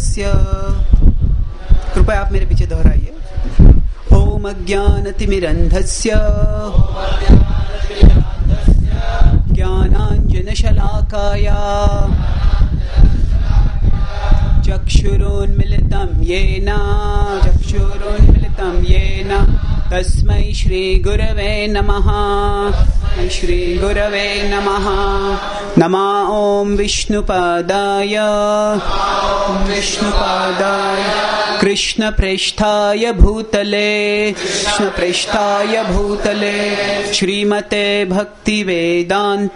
तस्य। कृपया आप मेरे पीछे दोहराइए। ओम अज्ञानतिमिरन्धस्य ज्ञानाञ्जनशलाकाया चक्षुरुन्मिलितं येन तस्मै श्रीगुरवे नमः। श्रीगुरवे नमः। नमः ओम विष्णुपादाय कृष्णप्रेष्ठाय भूतले श्रीमते भक्तिवेदांत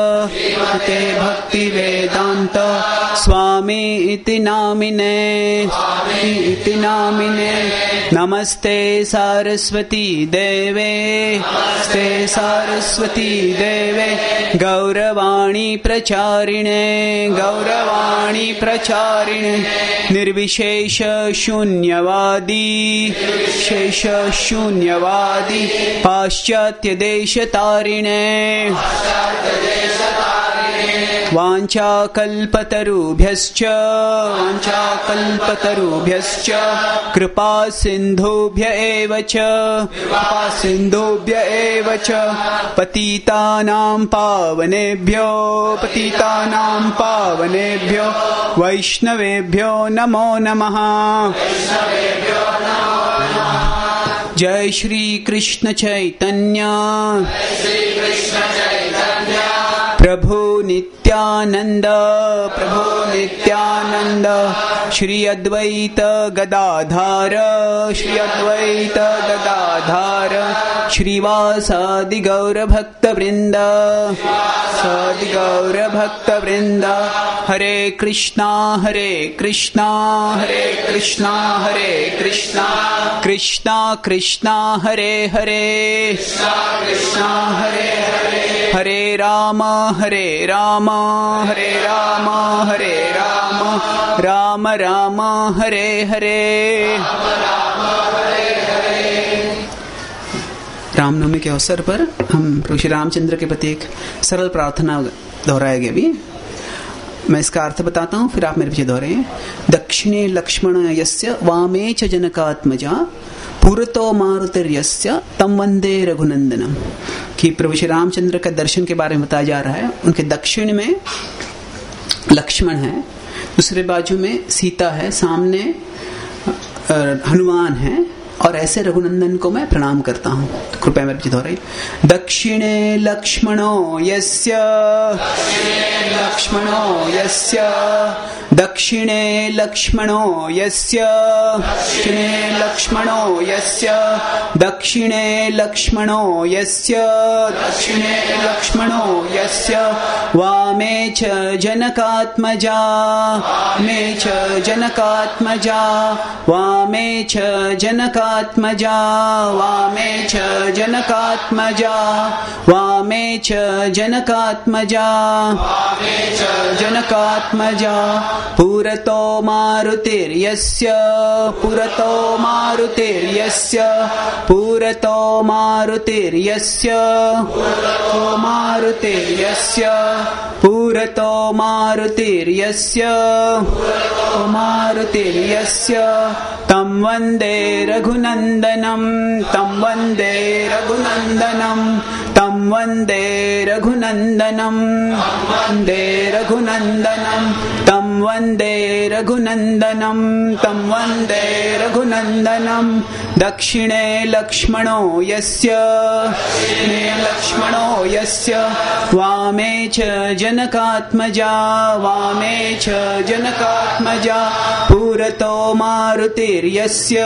स्वामी इति नामिने नमस्ते सारस्वती देवे गौरवाणी प्रचारिणे निर्विशेष शून्यवादी पाश्चात्य देशतारिणे वाञ्छाकल्पतरुभ्यश्च कृपा सिन्धुभ्य एव च पतितानां पावनेभ्यो वैष्णवेभ्यो नमो नमः। जय श्री कृष्ण चैतन्य प्रभु नित्यानंद श्री अद्वैत गदाधार श्रीवासादि गौर भक्त वृंद हरे कृष्णा कृष्णा कृष्णा हरे हरे हरे राम राम राम हरे हरे। रामनवमी के अवसर पर हम प्रभु श्री रामचंद्र के प्रति एक सरल प्रार्थना दोहराएंगे। अभी मैं इसका अर्थ बताता हूँ, फिर आप मेरे पीछे दोहराएं। दक्षिणे लक्ष्मण यस्य वामे च जनकात्मजा पुरतो मारुतिर्यस्य तम वंदे रघुनंदनम। कि प्रभु श्री रामचंद्र का दर्शन के बारे में बताया जा रहा है। उनके दक्षिण में लक्ष्मण है, दूसरे बाजू में सीता है, सामने हनुमान है, और ऐसे रघुनंदन को मैं प्रणाम करता हूँ। तो कृपया मेरे पीछे दोहराइए। दक्षिणे लक्ष्मणो यस्य दक्षिणे लक्ष्मणो यस्य वामे च जनकात्मजा पुरतो मारुतिर्यस्य तं वन्दे रघुनन्दनं दक्षिणे लक्ष्मणो यस्य वामे च जनकात्मजा पुरतो मारुतिर्यस्य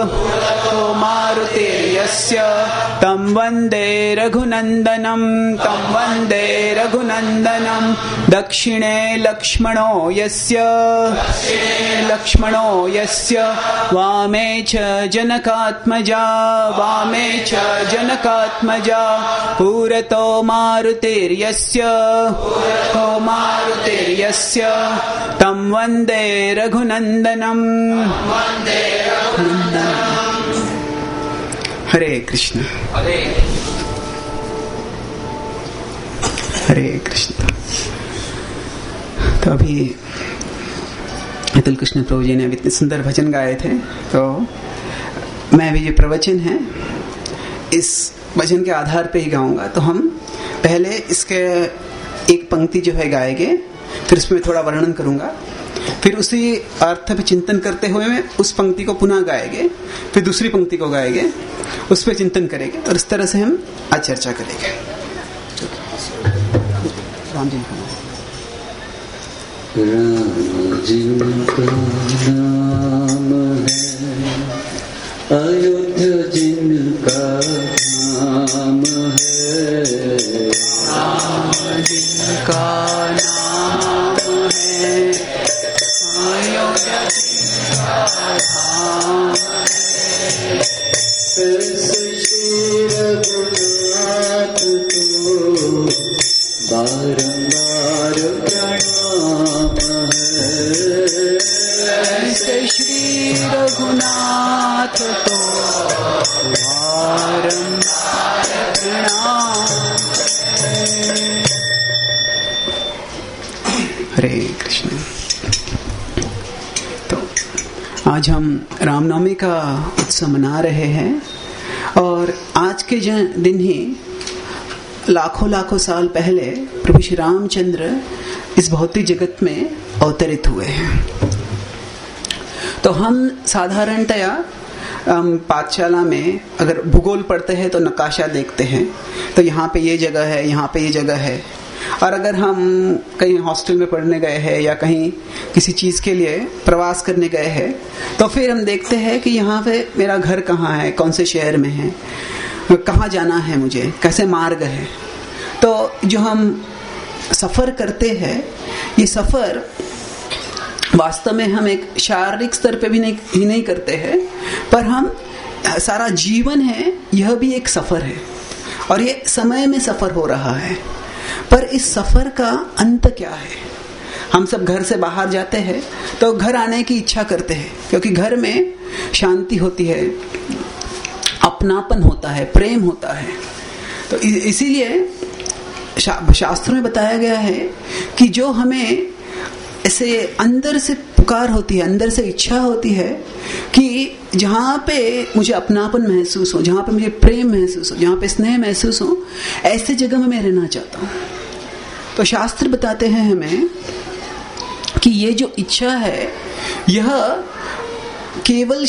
तं वन्दे रघुनन्दनं दक्षिणे लक्ष्मणो यस्य वामे च जनकात्मजा पुरतो मारुतिर्यस्य तं वन्दे रघुनन्दनं। हरे कृष्ण हरे कृष्ण। तो अभी अतुल कृष्ण प्रभु जी ने अभी इतने सुंदर भजन गाए थे, तो मैं भी ये प्रवचन है इस भजन के आधार पे ही गाऊंगा। तो हम पहले इसके एक पंक्ति जो है गाएंगे, फिर उसमें थोड़ा वर्णन करूंगा, फिर उसी अर्थ पे चिंतन करते हुए मैं उस पंक्ति को पुनः गाएंगे, फिर दूसरी पंक्ति को गाएंगे, उस पर चिंतन करेंगे, और इस तरह से हम आज चर्चा करेंगे। राम जी का नाम है, अयोध्या जिनका धाम है, जिनका नाम है, अयोध्या जिनका धाम है, ऐसे श्री रघुनाथ को बारंबार प्रणाम है, ऐसे श्री रघुनाथ को बारंबार प्रणाम है। हरे कृष्ण। तो आज हम रामनवमी का उत्सव मना रहे हैं, और आज के दिन ही लाखों साल पहले प्रभु श्री रामचंद्र इस भौतिक जगत में अवतरित हुए हैं। तो हम साधारणतया पाठशाला में अगर भूगोल पढ़ते हैं तो नक्काशा देखते हैं, तो यहाँ पे ये जगह है, यहाँ पे ये जगह है। और अगर हम कहीं हॉस्टल में पढ़ने गए हैं या कहीं किसी चीज के लिए प्रवास करने गए हैं, तो फिर हम देखते हैं कि यहाँ पे मेरा घर कहाँ है, कौन से शहर में है, कहाँ जाना है मुझे, कैसे मार्ग है। तो जो हम सफर करते हैं, ये सफर वास्तव में हम एक शारीरिक स्तर पे भी नहीं करते हैं, पर हम सारा जीवन है, यह भी एक सफर है, और ये समय में सफर हो रहा है। पर इस सफर का अंत क्या है? हम सब घर से बाहर जाते हैं तो घर आने की इच्छा करते हैं, क्योंकि घर में शांति होती है, अपनापन होता है, प्रेम होता है। तो इसीलिए शास्त्रों में बताया गया है कि जो हमें ऐसे अंदर से पुकार होती है, अंदर से इच्छा होती है कि जहाँ पे मुझे अपनापन महसूस हो, जहाँ पे मुझे प्रेम महसूस हो, जहाँ पे स्नेह महसूस हो, ऐसे जगह में मैं रहना चाहता हूँ। तो शास्त्र बताते हैं हमें कि ये जो इच्छा है, यह केवल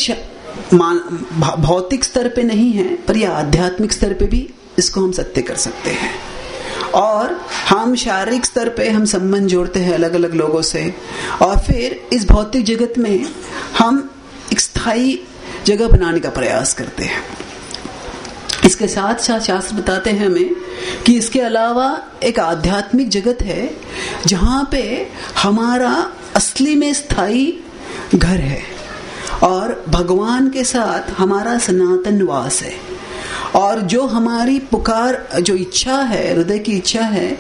भौतिक स्तर पे नहीं है, पर यह आध्यात्मिक स्तर पे भी इसको हम सत्य कर सकते हैं। और हम शारीरिक स्तर पे हम संबंध जोड़ते हैं अलग अलग लोगों से, और फिर इस भौतिक जगत में हम एक स्थायी जगह बनाने का प्रयास करते हैं। इसके साथ साथ शास्त्र बताते हैं हमें कि इसके अलावा एक आध्यात्मिक जगत है, जहाँ पे हमारा असली में स्थायी घर है, और भगवान के साथ हमारा सनातन वास है। और जो हमारी पुकार, जो इच्छा है, हृदय की इच्छा है,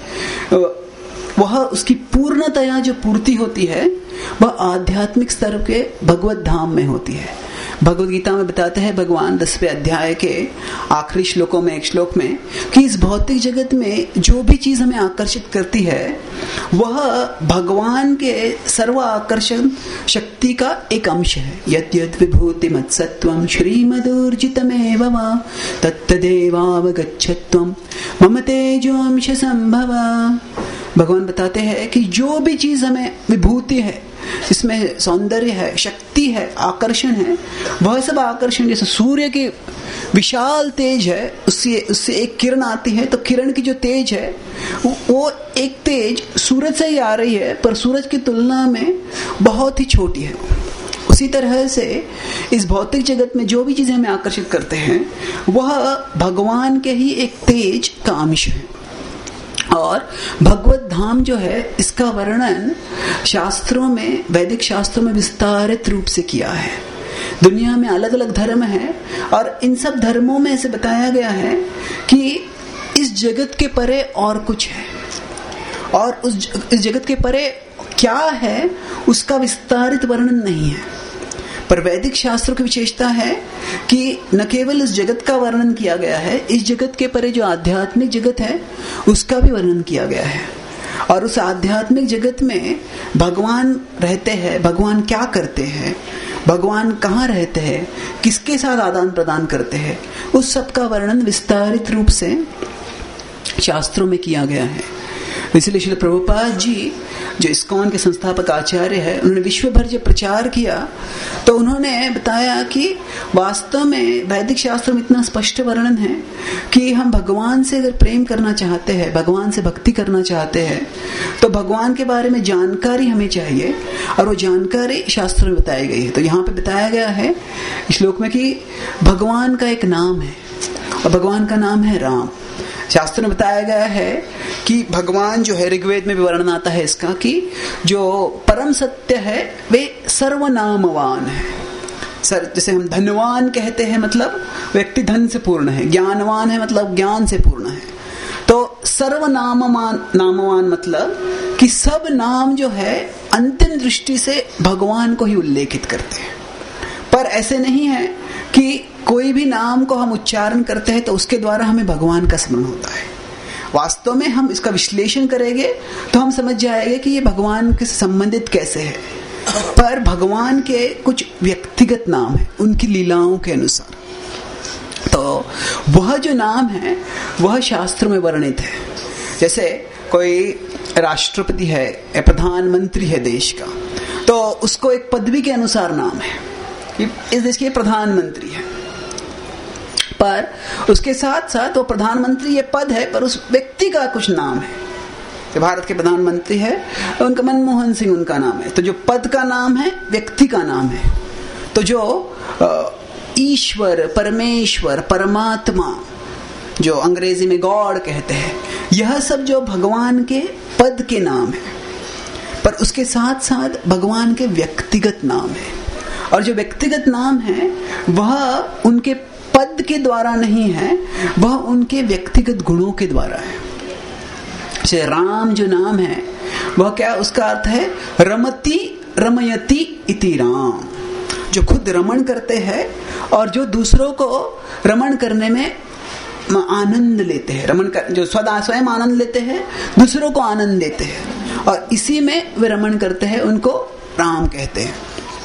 वह उसकी पूर्णतया जो पूर्ति होती है, वह आध्यात्मिक स्तर के भगवत धाम में होती है। भगवद गीता में बताते हैं भगवान 10वें अध्याय के आखिरी श्लोकों में, एक श्लोक में, कि इस भौतिक जगत में जो भी चीज हमें आकर्षित करती है, वह भगवान के सर्व आकर्षण शक्ति का एक अंश है। यत् यत् विभूति मत्सत्वं श्रीमदूर्जितमेव वा तत्तदेवावगच्छत्वं मम तेजोंश संभवा। भगवान बताते हैं कि जो भी चीज हमें विभूति है, इसमें सौंदर्य है, शक्ति है, आकर्षण है, वह सब आकर्षण जैसे सूर्य की विशाल तेज है, उससे एक किरण आती है, तो किरण की जो तेज है वो एक तेज सूरज से ही आ रही है, पर सूरज की तुलना में बहुत ही छोटी है। उसी तरह से इस भौतिक जगत में जो भी चीजें हमें आकर्षित करते हैं, वह भगवान के ही एक तेज का अंश है। और भगवत धाम जो है, इसका वर्णन शास्त्रों में, वैदिक शास्त्रों में विस्तारित रूप से किया है। दुनिया में अलग अलग धर्म है, और इन सब धर्मों में ऐसे बताया गया है कि इस जगत के परे और कुछ है, और इस जगत के परे क्या है उसका विस्तारित वर्णन नहीं है। पर वैदिक शास्त्रों की विशेषता है कि न केवल इस जगत का वर्णन किया गया है, इस जगत के परे जो आध्यात्मिक जगत है उसका भी वर्णन किया गया है। और उस आध्यात्मिक जगत में भगवान रहते हैं, भगवान क्या करते हैं, भगवान कहाँ रहते हैं, किसके साथ आदान प्रदान करते हैं, उस सब का वर्णन विस्तारित रूप से शास्त्रों में किया गया है। इसलिए श्रील प्रभुपाद जी जो इस्कॉन के संस्थापक आचार्य है, उन्होंने विश्व भर जब प्रचार किया तो उन्होंने बताया कि वास्तव में वैदिक शास्त्र में इतना स्पष्ट वर्णन है कि हम भगवान से अगर प्रेम करना चाहते हैं, भगवान से भक्ति करना चाहते हैं, तो भगवान के बारे में जानकारी हमें चाहिए, और वो जानकारी शास्त्र में बताई गई है। तो यहाँ पे बताया गया है श्लोक में कि भगवान का एक नाम है और भगवान का नाम है राम। शास्त्र में बताया गया है कि भगवान जो है, ऋग्वेद में भी वर्णन आता है इसका, कि जो परम सत्य है वे सर्वनामवान है। जैसे हम धनवान कहते हैं मतलब व्यक्ति धन से पूर्ण है, ज्ञानवान है मतलब ज्ञान से पूर्ण है। तो सर्वनामवान मतलब कि सब नाम जो है अंतिम दृष्टि से भगवान को ही उल्लेखित करते हैं। पर ऐसे नहीं है कि कोई भी नाम को हम उच्चारण करते हैं तो उसके द्वारा हमें भगवान का स्मरण होता है। वास्तव में हम इसका विश्लेषण करेंगे तो हम समझ जाएंगे कि ये भगवान के संबंधित कैसे है। पर भगवान के कुछ व्यक्तिगत नाम है उनकी लीलाओं के अनुसार। तो वह जो नाम है वह शास्त्र में वर्णित है। जैसे कोई राष्ट्रपति है या प्रधानमंत्री है देश का, तो उसको एक पदवी के अनुसार नाम है, इस देश के प्रधानमंत्री है। पर उसके साथ साथ वो प्रधानमंत्री ये पद है, पर उस व्यक्ति का कुछ नाम है। जो भारत के प्रधानमंत्री है उनका मनमोहन सिंह उनका नाम है। तो जो पद का नाम है व्यक्ति का नाम है। तो जो ईश्वर, परमेश्वर, परमात्मा, जो अंग्रेजी में गॉड कहते हैं, यह सब जो भगवान के पद के नाम है। पर उसके साथ साथ भगवान के व्यक्तिगत नाम है, और जो व्यक्तिगत नाम है वह उनके पद के द्वारा नहीं है, वह उनके व्यक्तिगत गुणों के द्वारा है। जैसे राम जो नाम है वह क्या, उसका अर्थ है रमति रमयति इति राम, जो खुद रमण करते हैं और जो दूसरों को रमण करने में आनंद लेते हैं। रमण कर, जो स्वयं आनंद लेते हैं, दूसरों को आनंद देते हैं, और इसी में वे रमण करते हैं, उनको राम कहते हैं।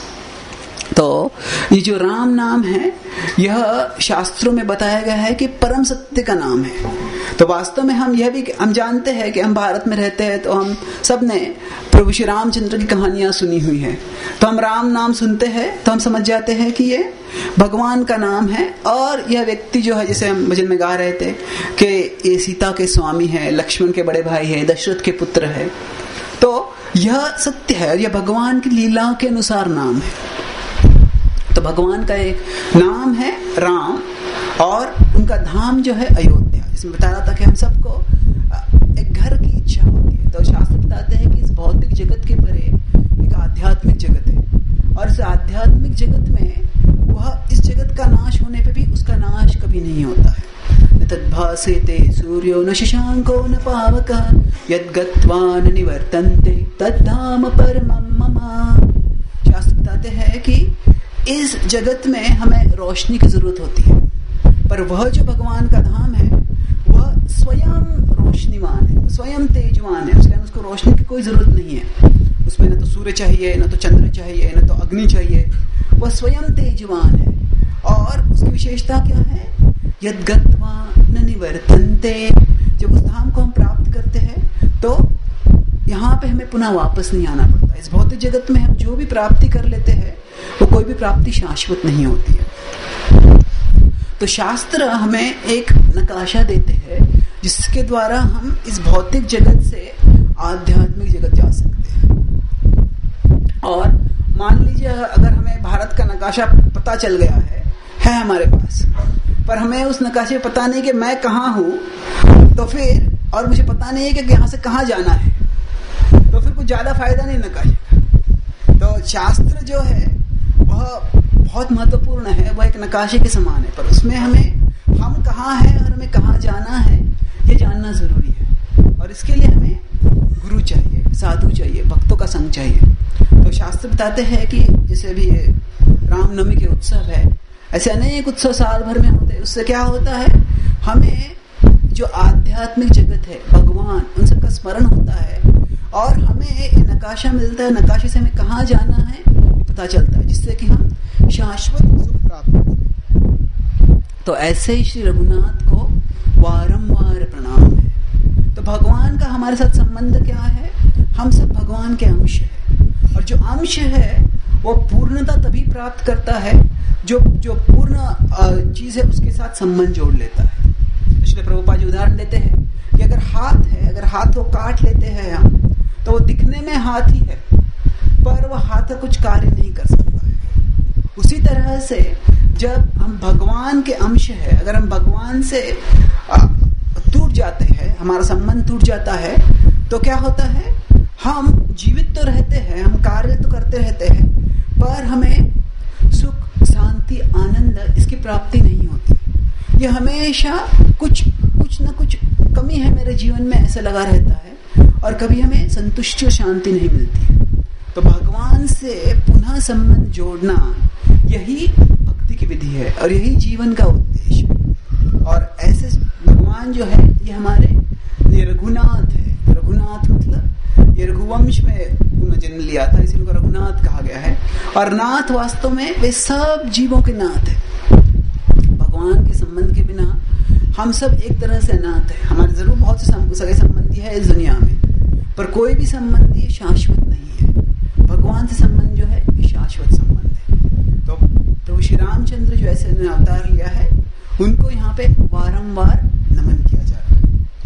तो ये जो राम नाम है यह शास्त्रों में बताया गया है कि परम सत्य का नाम है। तो वास्तव में हम यह भी हम जानते हैं कि हम भारत में रहते हैं, तो हम सब ने प्रभु श्री रामचंद्र की कहानियां सुनी हुई है। तो हम राम नाम सुनते हैं तो हम समझ जाते हैं कि ये भगवान का नाम है। और यह व्यक्ति जो है, जैसे हम भजन में गा रहे थे कि ये सीता के स्वामी है, लक्ष्मण के बड़े भाई है, दशरथ के पुत्र है, तो यह सत्य है, यह भगवान की लीला के अनुसार नाम है। तो भगवान का एक नाम है राम, और उनका धाम जो है अयोध्या। जिसमें बता रहा था कि हम सबको एक घर की इच्छा होती है। तो शास्त्र बताते हैं कि इस भौतिक जगत के परे एक आध्यात्मिक जगत है, और इस आध्यात्मिक जगत में वह इस जगत का नाश होने पे भी उसका नाश कभी नहीं होता है। न तद्भासेते सूर्यो न शशांको न पावकः यद्गत्वा न निवर्तन्ते तद्धाम परमं मम। शास्त्र बताते हैं कि इस जगत में हमें रोशनी की जरूरत होती है, पर वह जो भगवान का धाम है वह स्वयं रोशनीवान है, स्वयं तेजवान है। उसको रोशनी की कोई जरूरत नहीं है। उसमें न तो सूर्य चाहिए, न तो चंद्र चाहिए, न तो अग्नि चाहिए। वह स्वयं तेजवान है। और उसकी विशेषता क्या है, यद्गत्वा न निवर्तन्ते। जब उस धाम को हम प्राप्त करते हैं तो यहाँ पे हमें पुनः वापस नहीं आना पड़ता। इस भौतिक जगत में हम जो भी प्राप्ति कर लेते हैं वो कोई भी प्राप्ति शाश्वत नहीं होती है। तो शास्त्र हमें एक नकाशा देते हैं जिसके द्वारा हम इस भौतिक जगत से आध्यात्मिक जगत जा सकते हैं। और मान लीजिए अगर हमें भारत का नकाशा पता चल गया है हमारे पास, पर हमें उस नकाशे में पता नहीं कि मैं कहाँ हूँ, तो फिर और मुझे पता नहीं है कि यहाँ से कहाँ जाना है, तो फिर कुछ ज्यादा फायदा नहीं नकाशे का। तो शास्त्र जो है वह बहुत महत्वपूर्ण है, वह एक नकाशे के समान है, पर उसमें हम कहाँ हैं और हमें कहाँ जाना है ये जानना जरूरी है। और इसके लिए हमें गुरु चाहिए, साधु चाहिए, भक्तों का संग चाहिए। तो शास्त्र बताते हैं कि जैसे भी रामनवमी के उत्सव है, ऐसे अनेक उत्सव साल भर में होते हैं। उससे क्या होता है, हमें जो आध्यात्मिक जगत है, भगवान, उन सबका स्मरण होता है और हमें एक नकाशा मिलता है। नकाशे से हमें कहाँ जाना है पता चलता है, जिससे कि हम शाश्वत सुख प्राप्त करें। तो ऐसे ही श्री रघुनाथ को वारंवार प्रणाम है। तो भगवान का हमारे साथ संबंध क्या है? हम सब भगवान के अंश है, और जो अंश है वो पूर्णता तभी प्राप्त करता है जो पूर्ण चीज है उसके साथ संबंध जोड़ लेता है। इसलिए प्रभुपाद जी उदाहरण देते हैं कि अगर हाथ है, अगर हाथ को काट लेते हैं हम, तो वो दिखने में हाथ ही है पर वो हाथ का कुछ कार्य नहीं कर सकता है। उसी तरह से जब हम भगवान के अंश है, अगर हम भगवान से टूट जाते हैं, हमारा संबंध टूट जाता है, तो क्या होता है? हम जीवित तो रहते हैं, हम कार्य तो करते रहते हैं, पर हमें सुख, शांति, आनंद इसकी प्राप्ति नहीं होती। ये हमेशा कुछ न कुछ कमी है मेरे जीवन में, ऐसा लगा रहता है, और कभी हमें संतुष्टि और शांति नहीं मिलती है। तो भगवान से पुनः संबंध जोड़ना यही भक्ति की विधि है और यही जीवन का उद्देश्य। और ऐसे भगवान जो है ये हमारे रघुनाथ है। रघुनाथ मतलब ये रघुवंश में उन्होंने जन्म लिया था, इसीलिए उनको रघुनाथ कहा गया है। और नाथ वास्तव में वे सब जीवों के नाथ है। भगवान के संबंध के बिना हम सब एक तरह से अनाथ है। हमारे जरूर बहुत से सगे संबंधी है इस दुनिया में, पर कोई भी संबंधी शाश्वत नहीं है। भगवान से संबंध जो है ये शाश्वत संबंध है। तो प्रभु श्री रामचंद्र जो ऐसे अवतार लिया है, उनको यहाँ पे वारंवार नमन किया जा रहा है।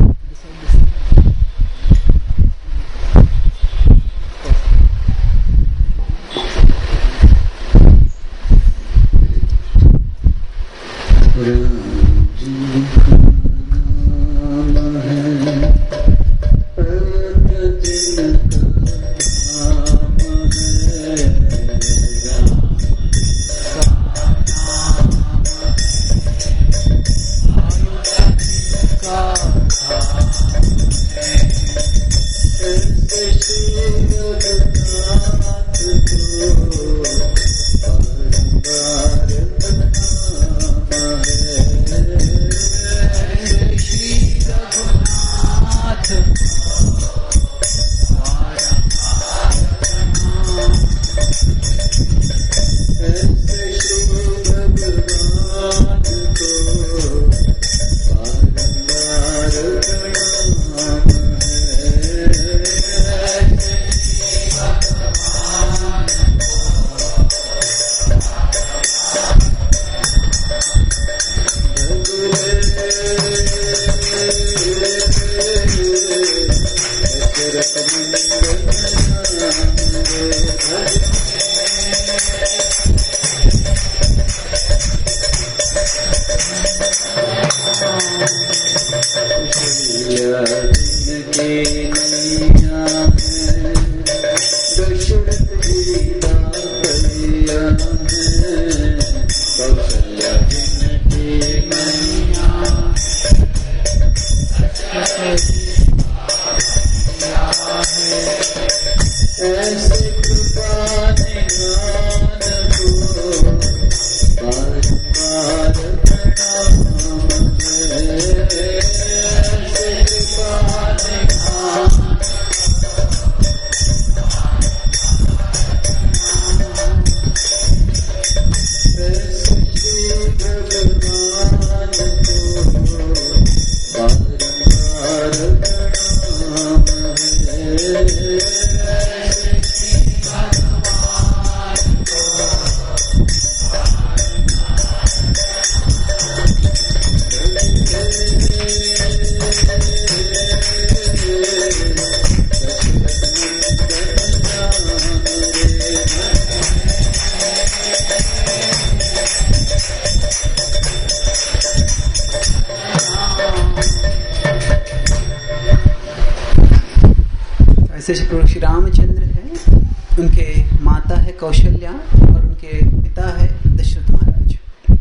प्रभु श्री रामचंद्र है, उनके माता है कौशल्या और उनके पिता है दशरथ महाराज।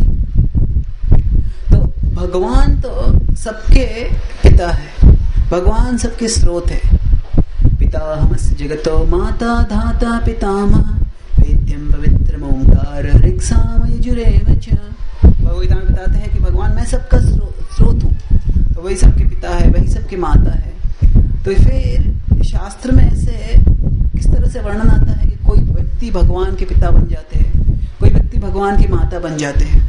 तो भगवान तो सबके पिता है, भगवान सबके स्रोत है। पितामहस्य जगतो माता धाता पितामह वेद्यम पवित्रम ओंकार ऋक्साम यजुरेव च। भगवद्गीता में बताते हैं कि भगवान मैं सबका स्रोत हूँ। तो वही सबके पिता है, वही सबकी माता है। तो फिर शास्त्र में ऐसे किस तरह से वर्णन आता है कि कोई व्यक्ति भगवान के पिता बन जाते हैं, कोई व्यक्ति भगवान की माता बन जाते हैं।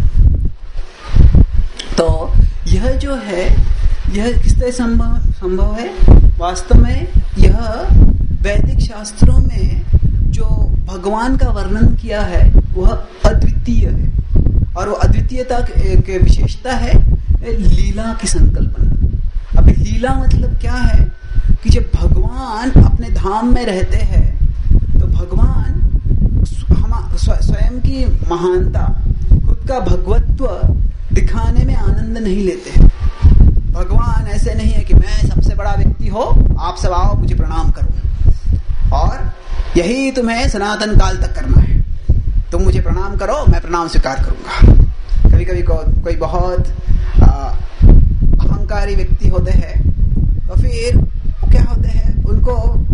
तो यह जो है, यह किस तरह संभव है? वास्तव में यह वैदिक शास्त्रों में जो भगवान का वर्णन किया है वह अद्वितीय है, और वो अद्वितीयता की विशेषता है लीला की संकल्पना। अभी लीला मतलब क्या है कि जब भगवान अपने धाम में रहते हैं तो भगवान स्वयं की महानता, खुद का भगवत्व दिखाने में आनंद नहीं लेते हैं। भगवान ऐसे नहीं है कि मैं सबसे बड़ा व्यक्ति हो, आप सब आओ मुझे प्रणाम करो और यही तुम्हें सनातन काल तक करना है, तुम मुझे प्रणाम करो, मैं प्रणाम स्वीकार करूंगा। कभी कभी कोई बहुत अहंकारी व्यक्ति होते हैं तो फिर क्या होते हैं, उनको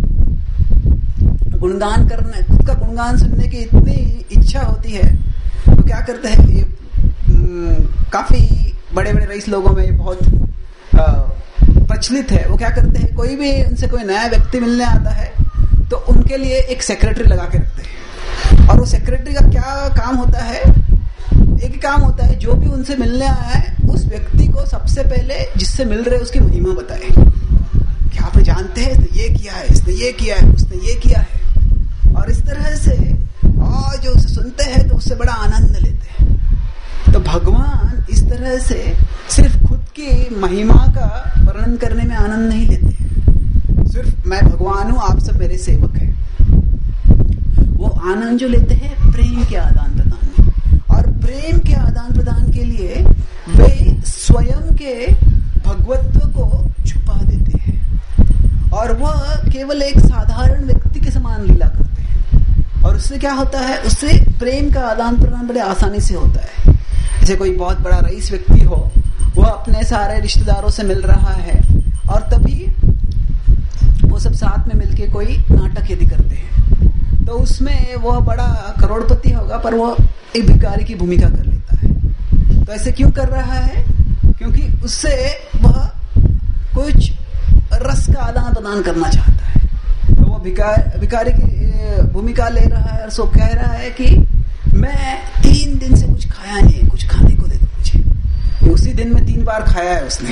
गुणगान करने, खुद का गुणगान सुनने की इतनी इच्छा होती है तो क्या करते हैं, ये काफी बड़े बड़े रईस लोगों में ये बहुत प्रचलित है। वो क्या करते हैं, कोई भी उनसे कोई नया व्यक्ति मिलने आता है तो उनके लिए एक सेक्रेटरी लगा के रखते हैं, और वो सेक्रेटरी का क्या काम होता है, एक ही काम होता है, जो भी उनसे मिलने आया है उस व्यक्ति को सबसे पहले जिससे मिल रहे उसकी महिमा बताए कि आप जानते हैं इसने ये किया है, इसने ये किया है, उसने ये किया है, और इस तरह से और जो उसे सुनते हैं तो उससे बड़ा आनंद लेते हैं। तो भगवान इस तरह से सिर्फ खुद की महिमा का वर्णन करने में आनंद नहीं लेते, सिर्फ मैं भगवान हूं, आप सब मेरे सेवक हैं। वो आनंद जो लेते हैं प्रेम के आदान प्रदान में, और प्रेम के आदान प्रदान के लिए वे स्वयं के भगवत्व को छुपा देते हैं, और वह केवल एक साधारण व्यक्ति के समान लीला करते हैं। और उससे क्या होता है, उससे प्रेम का आदान प्रदान बड़े आसानी से होता है। जैसे कोई बहुत बड़ा रईस व्यक्ति हो, वह अपने सारे रिश्तेदारों से मिल रहा है और तभी वो सब साथ में मिलके कोई नाटक यदि करते हैं तो उसमें वह बड़ा करोड़पति होगा पर वह एक भिखारी की भूमिका कर लेता है। तो ऐसे क्यों कर रहा है? क्योंकि उससे वह कुछ रस का आदान प्रदान करना चाहता है। तो वो भिखारी की भूमिका ले रहा है और सो कह रहा है कि मैं 3 दिन से कुछ खाया नहीं है, कुछ खाने को दे दो मुझे। उसी दिन में 3 बार खाया है उसने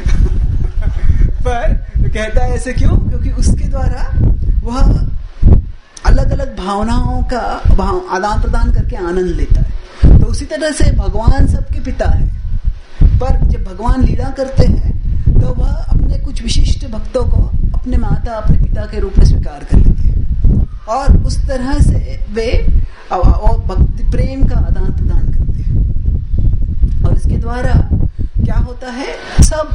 पर कहता है ऐसे क्यों? क्योंकि उसके द्वारा वह अलग अलग भावनाओं का आदान प्रदान करके आनंद लेता है। तो उसी तरह से भगवान सबके पिता है, पर जब भगवान लीला करते हैं तो वह अपने कुछ विशिष्ट भक्तों को अपने माता, अपने पिता के रूप में स्वीकार कर लेते हैं, और उस तरह से वे भक्ति प्रेम का आदान प्रदान करते हैं। और इसके द्वारा क्या होता है, सब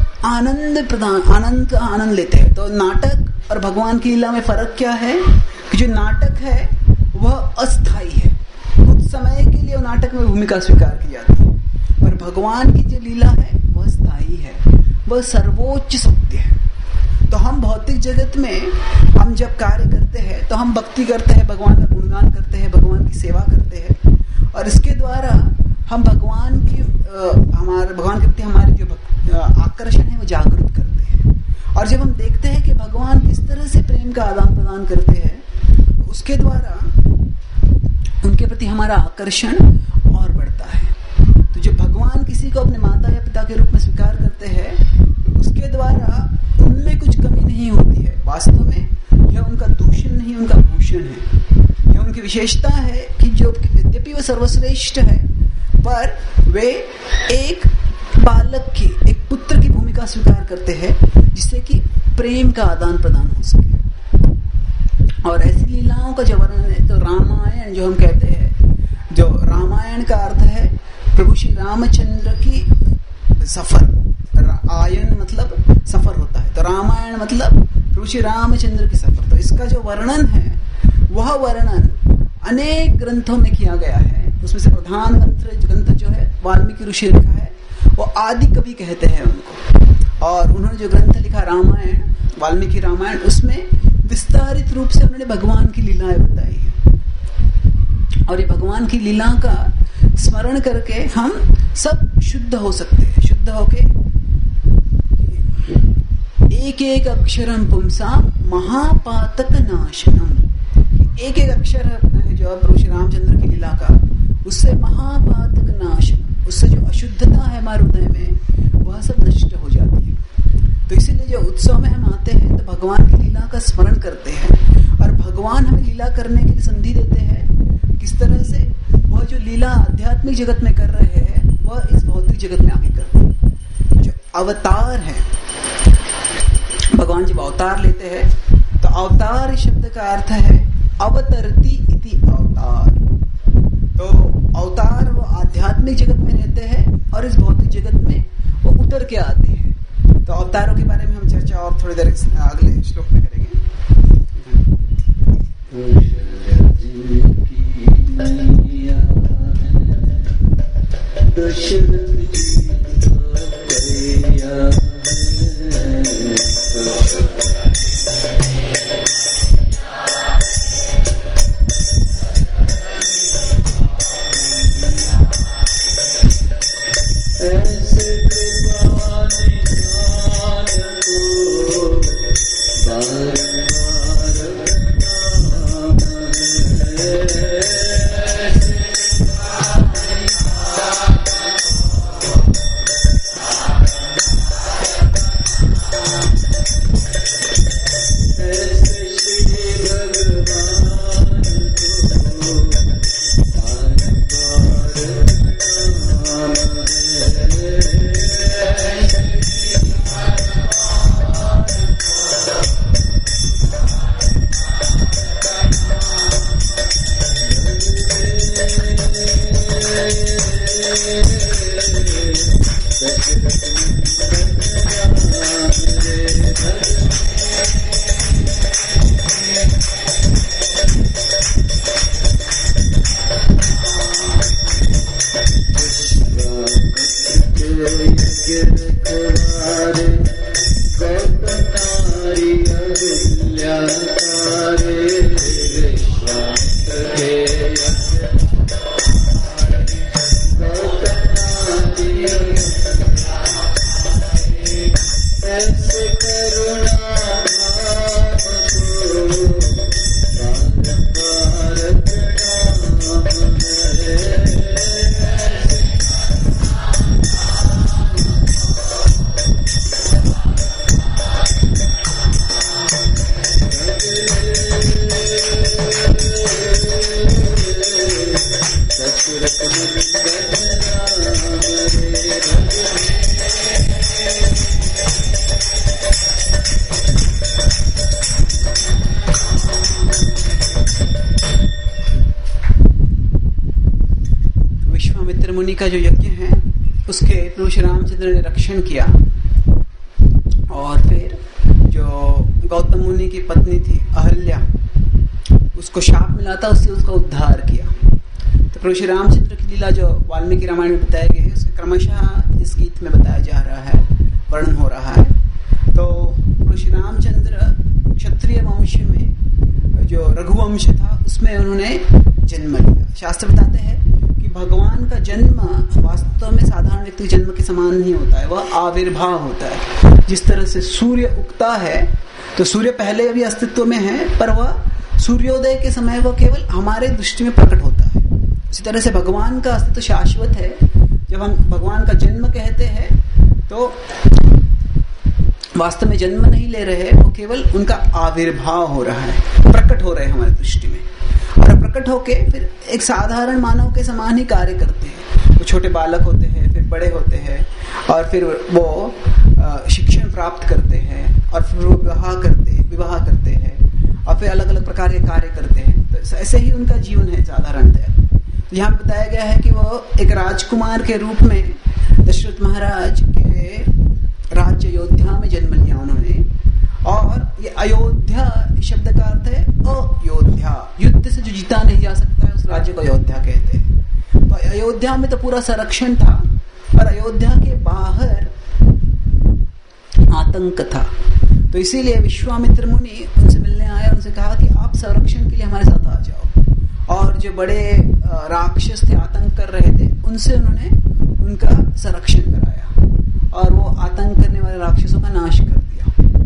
आनंद लेते हैं। तो नाटक और भगवान की लीला में फर्क क्या है कि जो नाटक है वह अस्थाई है, कुछ समय के लिए नाटक में भूमिका स्वीकार की जाती है, पर भगवान की जो लीला है वह स्थायी है, वह सर्वोच्च सत्य है। तो हम भौतिक जगत में हम जब कार्य करते हैं तो हम भक्ति करते हैं, भगवान का गुणगान करते हैं, भगवान की सेवा करते हैं, और इसके द्वारा हम भगवान के प्रति हमारे जो आकर्षण है वो जागृत करते हैं। और जब हम देखते हैं कि भगवान किस तरह से प्रेम का आदान प्रदान करते हैं, उसके द्वारा उनके प्रति हमारा आकर्षण और बढ़ता है। तो जब भगवान किसी को अपने माता या पिता के रूप में स्वीकार करते हैं, उसके द्वारा उनमें कुछ कमी नहीं होती है। वास्तव में यह उनका दूषण नहीं, उनका भूषण है। यह उनकी विशेषता है कि जो यद्यपि वह सर्वश्रेष्ठ है, पर वे एक बालक की, एक पुत्र की भूमिका स्वीकार करते हैं, जिससे कि प्रेम का आदान प्रदान हो सके। और ऐसी लीलाओं का जो वर्णन है, तो रामायण जो हम कहते हैं, जो रामायण का अर्थ है प्रभु श्री रामचंद्र की सफर, आयन मतलब सफर होता है, तो रामायण मतलब प्रभु श्री रामचंद्र की सफर। तो इसका जो वर्णन है वह वर्णन अनेक ग्रंथों में किया गया है। उसमें से प्रधान ग्रंथ जो है वाल्मीकि ऋषि लिखा है, वो आदि कवि कहते हैं उनको, और उन्होंने जो ग्रंथ लिखा रामायण, वाल्मीकि रामायण, उसमें विस्तारित रूप से उन्होंने भगवान की लीलाएं बताई है। और ये भगवान की लीला का स्मरण करके हम सब शुद्ध हो सकते हैं, शुद्ध होके एक एक अक्षरम पुंसा महापातक नाशनम, एक एक अक्षर जो प्रभु श्री रामचंद्र की लीला का, उससे महापातक नाशनम, उससे जो अशुद्धता है हमारे हृदय में वह सब नष्ट हो जाती है। तो इसीलिए जो उत्सव में हम आते हैं तो भगवान की लीला का स्मरण करते हैं, और भगवान हमें लीला करने की संधि देते हैं। किस तरह से? वह जो लीला आध्यात्मिक जगत में कर रहे हैं वह इस भौतिक जगत में आगे करते हैं। जो अवतार है, भगवान जब अवतार लेते हैं तो अवतार शब्द का अर्थ है अवतरती इति अवतार। तो अवतार वो आध्यात्मिक जगत में रहते हैं और इस भौतिक जगत में वो उतर के आते हैं। तो अवतारों के बारे में हम चर्चा और थोड़ी देर अगले श्लोक में करेंगे। मुनि का जो यज्ञ है उसके प्रभु श्री रामचंद्र ने रक्षण किया, और फिर जो गौतम मुनि की पत्नी थी अहल्या, उसको शाप मिला था, उससे उसका उद्धार किया। तो प्रभु श्री रामचंद्र की लीला जो वाल्मीकि रामायण में बताया गया है उसके क्रमशः इस गीत में बताया जा रहा है, वर्णन हो रहा है। तो प्रभु श्री रामचंद्र क्षत्रिय वंश में जो रघुवंश था उसमें उन्होंने जन्म लिया। शास्त्र बताते हैं कि भगवान का जन्म वास्तव में साधारण व्यक्ति के जन्म के समान नहीं होता है, वह आविर्भाव होता है। जिस तरह से सूर्य उगता है तो सूर्य पहले भी अस्तित्व में है, पर वह सूर्योदय के समय वो केवल हमारे दृष्टि में प्रकट होता है। इसी तरह से भगवान का अस्तित्व शाश्वत है। जब हम भगवान का जन्म कहते हैं तो वास्तव में जन्म नहीं ले रहे, वो केवल उनका आविर्भाव हो रहा है, प्रकट हो रहे हैं हमारी दृष्टि में, और प्रकट होके फिर एक साधारण मानव के समान ही कार्य करते हैं। वो छोटे बालक होते हैं, फिर बड़े होते हैं, और फिर वो शिक्षण प्राप्त करते हैं, और फिर वो विवाह करते हैं, और फिर अलग अलग प्रकार के कार्य करते हैं। तो ऐसे ही उनका जीवन है साधारणतः। तो यहाँ बताया गया है कि वो एक राजकुमार के रूप में दशरथ महाराज के राज्य अयोध्या में जन्म लिया उन्होंने। और ये अयोध्या शब्द का अर्थ है अयोध्या, युद्ध से जो जीता नहीं जा सकता है उस राज्य को अयोध्या कहते हैं। तो अयोध्या में तो पूरा संरक्षण था, और अयोध्या के बाहर आतंक था। तो इसीलिए विश्वामित्र मुनि उनसे मिलने आए, उनसे कहा कि आप संरक्षण के लिए हमारे साथ आ जाओ। और जो बड़े राक्षस थे, आतंक कर रहे थे, उनसे उन्होंने उनका संरक्षण कराया, और वो आतंक करने वाले राक्षसों का नाश कर दिया।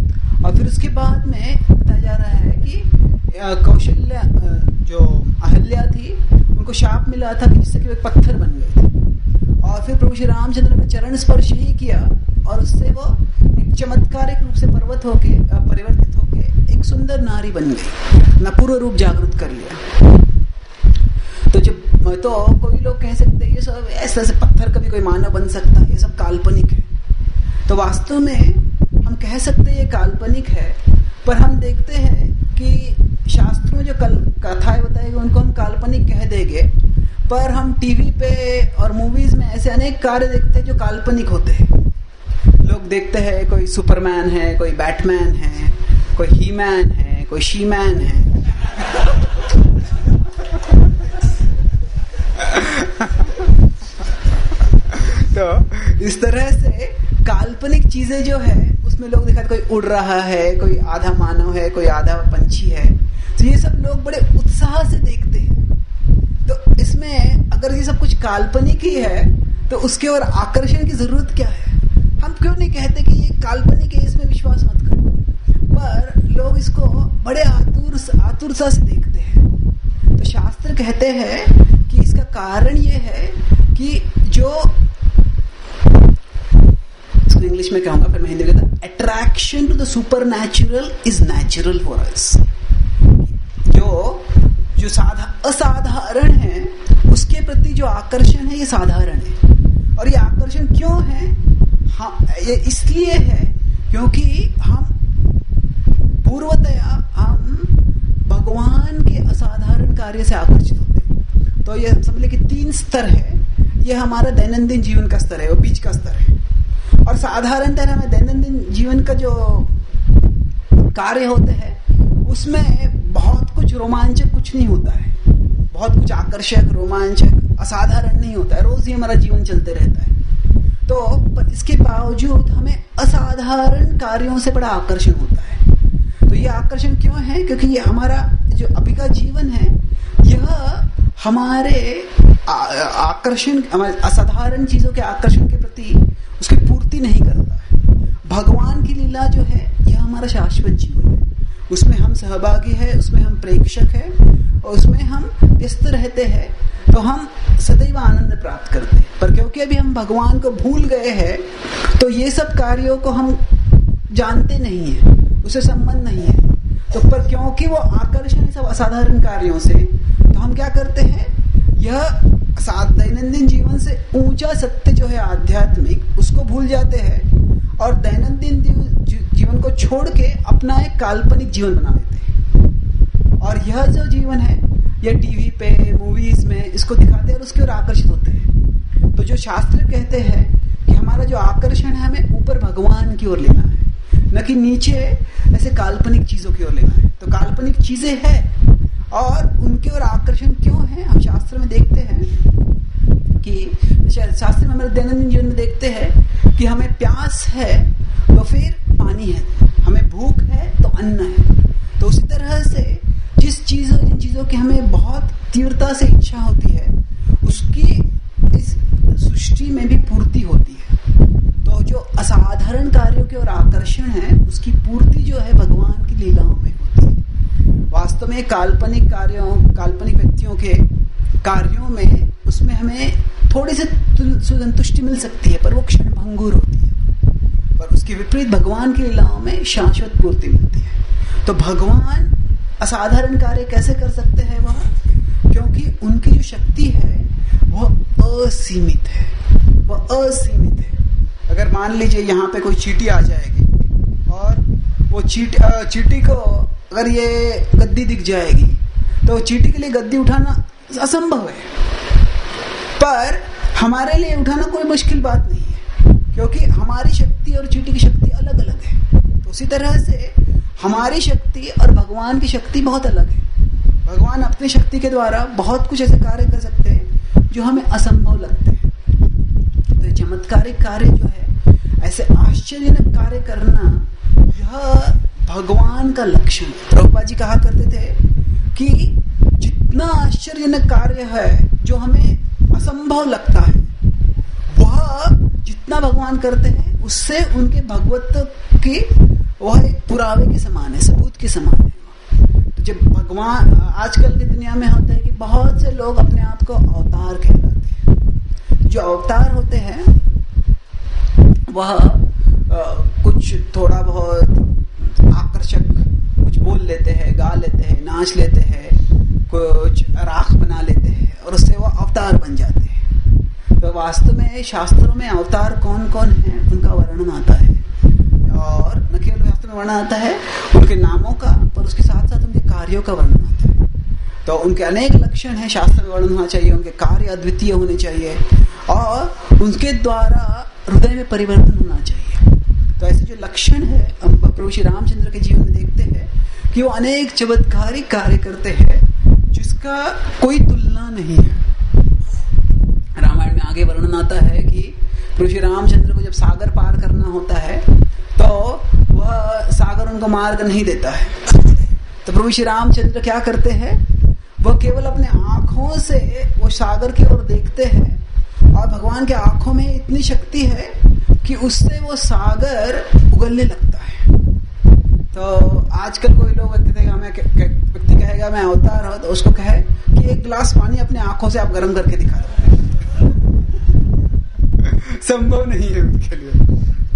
और फिर उसके बाद में बताया जा रहा है कि कौशल्या जो अहल्या थी उनको शाप मिला था कि जिससे कि वे पत्थर बन गए थे, और फिर प्रभु श्री रामचंद्र ने चरण स्पर्श ही किया और उससे वो एक चमत्कारिक रूप से परिवर्तित होके एक सुंदर नारी बन गई, अपना पूर्व रूप जागृत कर लिया। तो कोई लोग कह सकते हैं ये सब ऐसे पत्थर कभी कोई मानव बन सकता है, ये सब काल्पनिक है। तो वास्तव में हम कह सकते हैं ये काल्पनिक है, पर हम देखते हैं कि शास्त्रों में जो कथाएं बताई गई उनको हम काल्पनिक कह देंगे, पर हम टीवी पे और मूवीज में ऐसे अनेक कार्य देखते हैं जो काल्पनिक होते हैं। लोग देखते हैं कोई सुपरमैन है, कोई बैटमैन है, कोई ही मैन है, कोई शी मैन है। तो इस तरह से काल्पनिक चीजें जो है उसमें लोग दिखाते, कोई उड़ रहा है, कोई आधा मानव है, कोई आधा पंछी है, तो ये सब लोग बड़े उत्साह से देखते हैं। तो इसमें अगर ये सब कुछ काल्पनिक ही है तो उसके और आकर्षण की जरूरत क्या है? हम क्यों नहीं कहते कि ये काल्पनिक है, इसमें विश्वास मत करो, पर लोग इसको बड़े आतुरता से देखते हैं। तो शास्त्र कहते हैं कि इसका कारण ये है कि जो इंग्लिश में कहूंगा, फिर मैं हिंदी में कहता, attraction to the supernatural is natural for us. जो असाधारण है उसके प्रति जो आकर्षण है ये साधारण है। और ये आकर्षण क्यों है? ये इसलिए है क्योंकि हम पूर्वतया भगवान के असाधारण कार्य से आकर्षित होते हैं। तो ये समझ ले कि 3 स्तर है। ये हमारा दैनंदिन जीवन का स्तर है, वो बीच का स्तर है। और साधारणतः हमें दैनंदिन जीवन का जो कार्य होते हैं उसमें बहुत कुछ रोमांचक कुछ नहीं होता है, बहुत कुछ आकर्षक, रोमांचक, असाधारण नहीं होता है। रोज ही हमारा जीवन चलते रहता है। तो पर इसके बावजूद हमें असाधारण कार्यों से बड़ा आकर्षण होता है। तो ये आकर्षण क्यों है? क्योंकि ये हमारा जो अभी का जीवन है यह हमारे आकर्षण, हमारे असाधारण चीजों के आकर्षण के प्रति उसकी पूर्ति नहीं करता है। भगवान की लीला जो है यह हमारा शाश्वत जीवन है, उसमें हम सहभागी है, उसमें हम प्रेक्षक है और उसमें हम व्यस्त रहते हैं, तो हम सदैव आनंद प्राप्त करते हैं। पर क्योंकि अभी हम भगवान को भूल गए हैं तो ये सब कार्यों को हम जानते नहीं है, उससे संबंध नहीं है। तो पर क्योंकि वो आकर्षण है सब असाधारण कार्यों से, तो हम क्या करते हैं, यह दैनंदिन जीवन से ऊंचा सत्य जो है आध्यात्मिक, उसको भूल जाते हैं और दैनंदिन जीवन को छोड़ के अपना एक काल्पनिक जीवन बना लेते हैं। और यह जो जीवन है यह टीवी पे, मूवीज में इसको दिखाते हैं और उसकी ओर आकर्षित होते हैं। तो जो शास्त्र कहते हैं कि हमारा जो आकर्षण है हमें ऊपर भगवान की ओर लेना है, न कि नीचे ऐसे काल्पनिक चीजों की ओर लेना है। तो काल्पनिक चीजें हैं और उनकी ओर आकर्षण क्यों है? हम शास्त्र में देखते हैं कि शास्त्र में हमारे दैनंदिन जीवन में देखते हैं कि हमें प्यास है तो फिर पानी है, हमें भूख है तो अन्न है। तो उसी तरह से जिन चीजों की हमें बहुत तीव्रता से इच्छा होती है उसकी इस सृष्टि में भी पूर्ति होती है। तो जो असाधारण कार्यों की ओर आकर्षण है उसकी पूर्ति जो है भगवान की लीलाओं में होती है। वास्तव में काल्पनिक व्यक्तियों के कार्यों में उसमें हमें थोड़ी सी संतुष्टि मिल सकती है, पर वो क्षण भंगुर होती है। पर उसके विपरीत भगवान की लीलाओं में शाश्वत पूर्ति मिलती है। तो भगवान असाधारण कार्य कैसे कर सकते हैं वह? क्योंकि उनकी जो शक्ति है वह असीमित है, वह असीमित है। अगर मान लीजिए यहाँ पे कोई चींटी आ जाएगी और वो चींटी को अगर ये गद्दी दिख जाएगी तो चींटी के लिए गद्दी उठाना असंभव है, पर हमारे लिए उठाना कोई मुश्किल बात नहीं है, क्योंकि हमारी शक्ति और चींटी की शक्ति अलग अलग है। तो उसी तरह से हमारी शक्ति और भगवान की शक्ति बहुत अलग है। भगवान अपनी शक्ति के द्वारा बहुत कुछ ऐसे कार्य कर सकते हैं जो हमें असंभव लगते हैं। तो चमत्कारिक कार्य जो है, ऐसे आश्चर्यजनक कार्य करना, यह भगवान का लक्षण है। प्रभुपाद जी कहा करते थे कि जितना आश्चर्यजनक कार्य है जो हमें असंभव लगता है, वह जितना भगवान करते हैं उससे उनके भगवत्व की वह एक पुरावे के समान है, सबूत के समान है। तो जब भगवान आजकल की दुनिया में होता है कि बहुत से लोग अपने आप को अवतार कहलाते हैं। जो अवतार होते हैं वह कुछ थोड़ा बहुत आकर्षक कुछ बोल लेते हैं, गा लेते हैं, नाच लेते हैं, कुछ राख बना लेते हैं और उससे वो अवतार बन जाते हैं। तो वास्तव में शास्त्रों में अवतार कौन कौन है उनका वर्णन आता है, और न केवल शास्त्र में वर्णन आता है उनके नामों का, पर उसके साथ साथ उनके कार्यों का वर्णन आता है। तो उनके अनेक लक्षण हैं, शास्त्र में वर्णन होना चाहिए, उनके कार्य अद्वितीय होने चाहिए और उनके द्वारा हृदय में परिवर्तन होना चाहिए। तो ऐसे जो लक्षण है हम प्रभु श्री रामचंद्र के जीवन में देखते हैं कि वो अनेक चमत्कारी कार्य करते हैं जिसका कोई तुलना नहीं है। रामायण में आगे वर्णन आता है कि प्रभु श्री रामचंद्र को जब सागर पार करना होता है तो वह सागर उनको मार्ग नहीं देता है। तो प्रभु श्री रामचंद्र क्या करते हैं, वह केवल अपने आंखों से वो सागर की ओर देखते हैं और भगवान के आंखों में इतनी शक्ति है कि उससे वो सागर उगलने लगता है। तो आजकल कोई लोग व्यक्ति कहेगा मैं अवतार हूं, तो उसको कहे कि एक गिलास पानी अपने आंखों से आप गर्म करके दिखा दो, संभव नहीं है उनके लिए।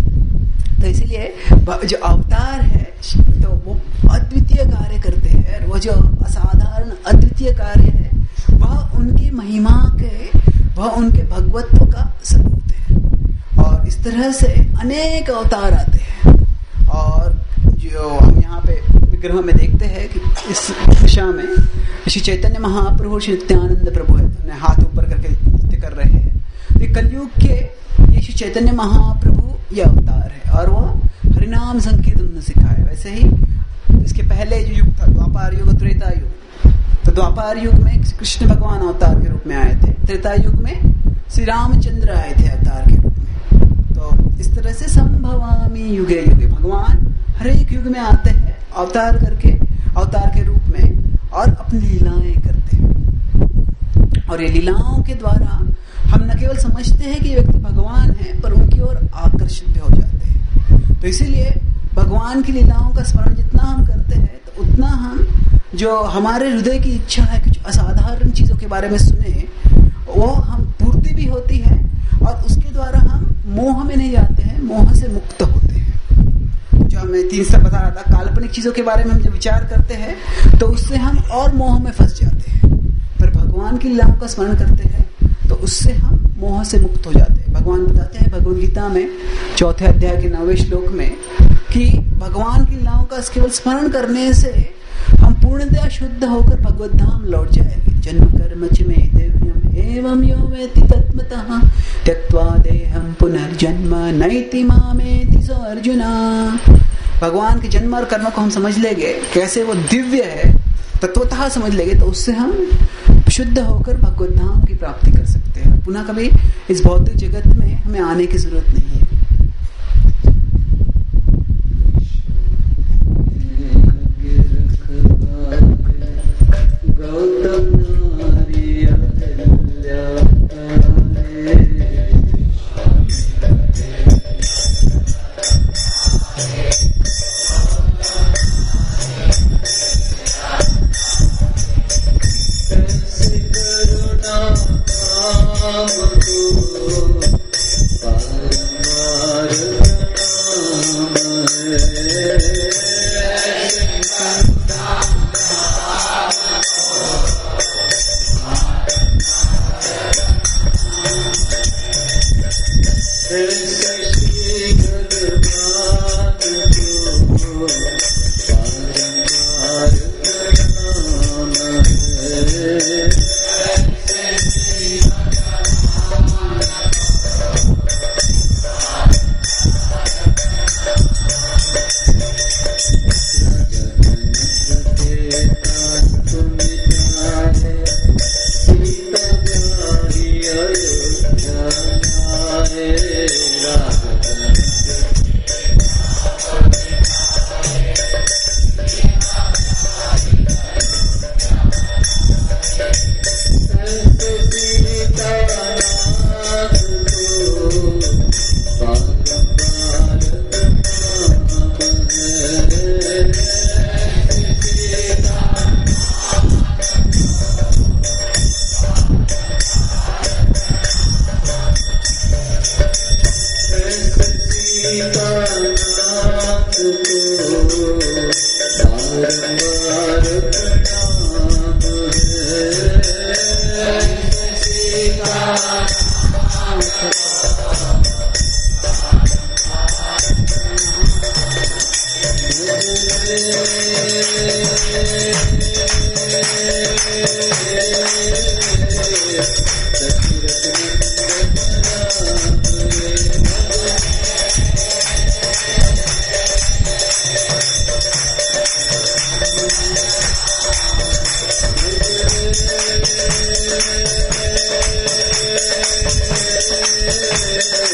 तो इसीलिए जो अवतार है तो वो अद्वितीय कार्य करते हैं, वो जो असाधारण अद्वितीय कार्य है वह उनकी महिमा के, वह उनके भगवत्व का सबूत है। और इस तरह से अनेक अवतार आते हैं। और जो हम यहाँ पे विग्रह में देखते हैं कि इस दिशा में श्री चैतन्य महाप्रभु श्री नित्यानंद प्रभु है, हाथ ऊपर करके नृत्य कर रहे हैं। तो कलयुग के ये श्री चैतन्य महाप्रभु ये अवतार है और वह हरिनाम संकीर्तन सिखाए। वैसे ही इसके पहले जो युग था द्वापार युग, त्रेता युग, तो द्वापार युग में कृष्ण भगवान अवतार के रूप में आए थे, त्रेता युग में श्री रामचंद्र आए थे अवतार के रूप में। तो इस तरह से संभवामी युगे युगे, भगवान हर एक युग में आते हैं अवतार करके, अवतार के रूप में, और अपनी लीलाएं करते हैं। और ये लीलाओं के द्वारा हम न केवल समझते हैं कि ये व्यक्ति भगवान है, पर उनकी ओर आकर्षित भी हो जाते हैं। तो इसीलिए भगवान की लीलाओं का स्मरण जितना हम करते हैं तो उतना हम जो हमारे हृदय की इच्छा है कुछ असाधारण चीजों के बारे में सुने, वो हम पूर्ति भी होती है और उसके द्वारा हम मोह में नहीं जाते हैं, मोह से मुक्त होते हैं। जो मैं 3 स्तर बता रहा था, काल्पनिक चीजों के बारे में हम जब विचार करते हैं तो उससे हम और मोह में फंस जाते हैं, पर भगवान की लीलाओं का स्मरण करते हैं तो उससे हम मोह से मुक्त हो जाते हैं। भगवान बताते हैं भगवद गीता में 4th अध्याय के 9वें श्लोक में कि भगवान की लीलाओं का केवल स्मरण करने से हम पूर्णतया शुद्ध होकर भगवत धाम लौट जाएंगे। जन्म कर्म च मे दिव्यम एवं यो वेत्ति तत्त्वतः त्यक्त्वा देहं पुनर्जन्म नैति मामेति सो अर्जुना। भगवान के जन्म और कर्म को हम समझ लेंगे कैसे वो दिव्य है, तत्वतः समझ लेंगे, तो उससे हम शुद्ध होकर भगवत धाम की प्राप्ति कर सकते हैं। पुनः कभी इस भौतिक जगत में हमें आने की जरूरत नहीं है।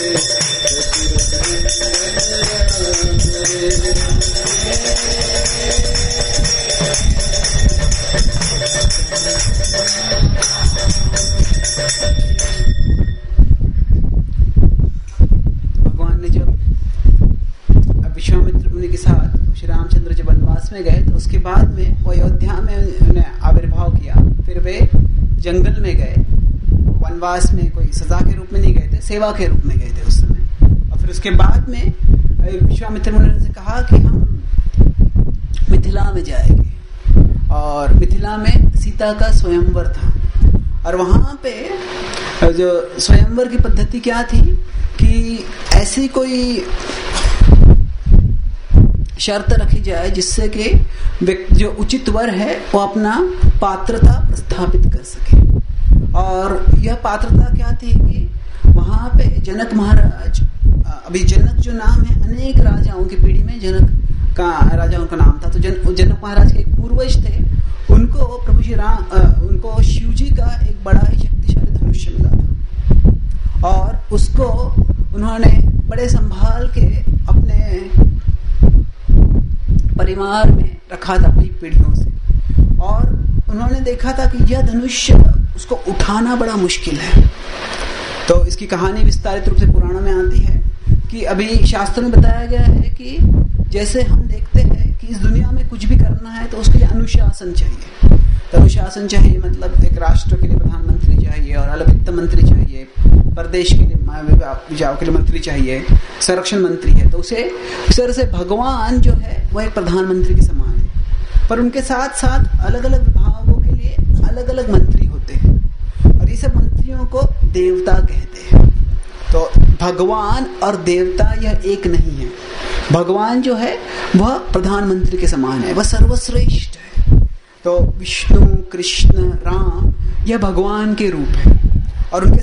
भगवान ने जब विश्वामित्र मुनि के साथ श्री रामचंद्र जब वनवास में गए तो उसके बाद में वो अयोध्या में उन्होंने आविर्भाव किया। फिर वे जंगल में गए, वनवास में कोई सजा के रूप में नहीं गए थे, सेवा के रूप में गए थे उस समय। और फिर उसके बाद में विश्वामित्र मुनि ने कहा कि हम मिथिला में जाएंगे, और मिथिला में सीता का स्वयंवर था। और वहां पे जो स्वयंवर की पद्धति क्या थी कि ऐसी कोई शर्त रखी जाए जिससे कि जो उचित वर है वो अपना पात्रता प्रस्थापित कर सके। और यह पात्रता क्या थी कि वहां पे जनक महाराज, अभी जनक जो नाम है अनेक राजाओं की पीढ़ी में जनक का राजाओं का नाम था, तो जनक महाराज के एक पूर्वज थे, उनको प्रभु श्री राम उनको शिव जी का एक बड़ा ही शक्तिशाली धनुष्य मिला था, और उसको उन्होंने बड़े संभाल के अपने परिवार में रखा था कई पीढ़ियों से। और उन्होंने देखा था कि यह धनुष्य उसको उठाना बड़ा मुश्किल है। तो इसकी कहानी विस्तारित रूप से पुराणों में आती है कि अभी शास्त्र में बताया गया है कि जैसे हम देखते हैं कि इस दुनिया में कुछ भी करना है तो उसके लिए अनुशासन चाहिए। तो अनुशासन चाहिए मतलब एक राष्ट्र के लिए प्रधानमंत्री चाहिए, और अलग वित्त मंत्री चाहिए, प्रदेश के लिए विभाग के लिए मंत्री चाहिए, संरक्षण मंत्री है। तो उसे इस तरह से भगवान जो है वह एक प्रधानमंत्री के समान है, पर उनके साथ साथ अलग अलग विभागों के लिए अलग अलग मंत्री होते हैं, और ये सब मंत्रियों को देवता कहते हैं। तो भगवान और देवता यह एक नहीं है। भगवान जो है वह प्रधानमंत्री के समान है, वह सर्वश्रेष्ठ है। तो विष्णु, कृष्ण, राम यह भगवान के रूप है, और उनके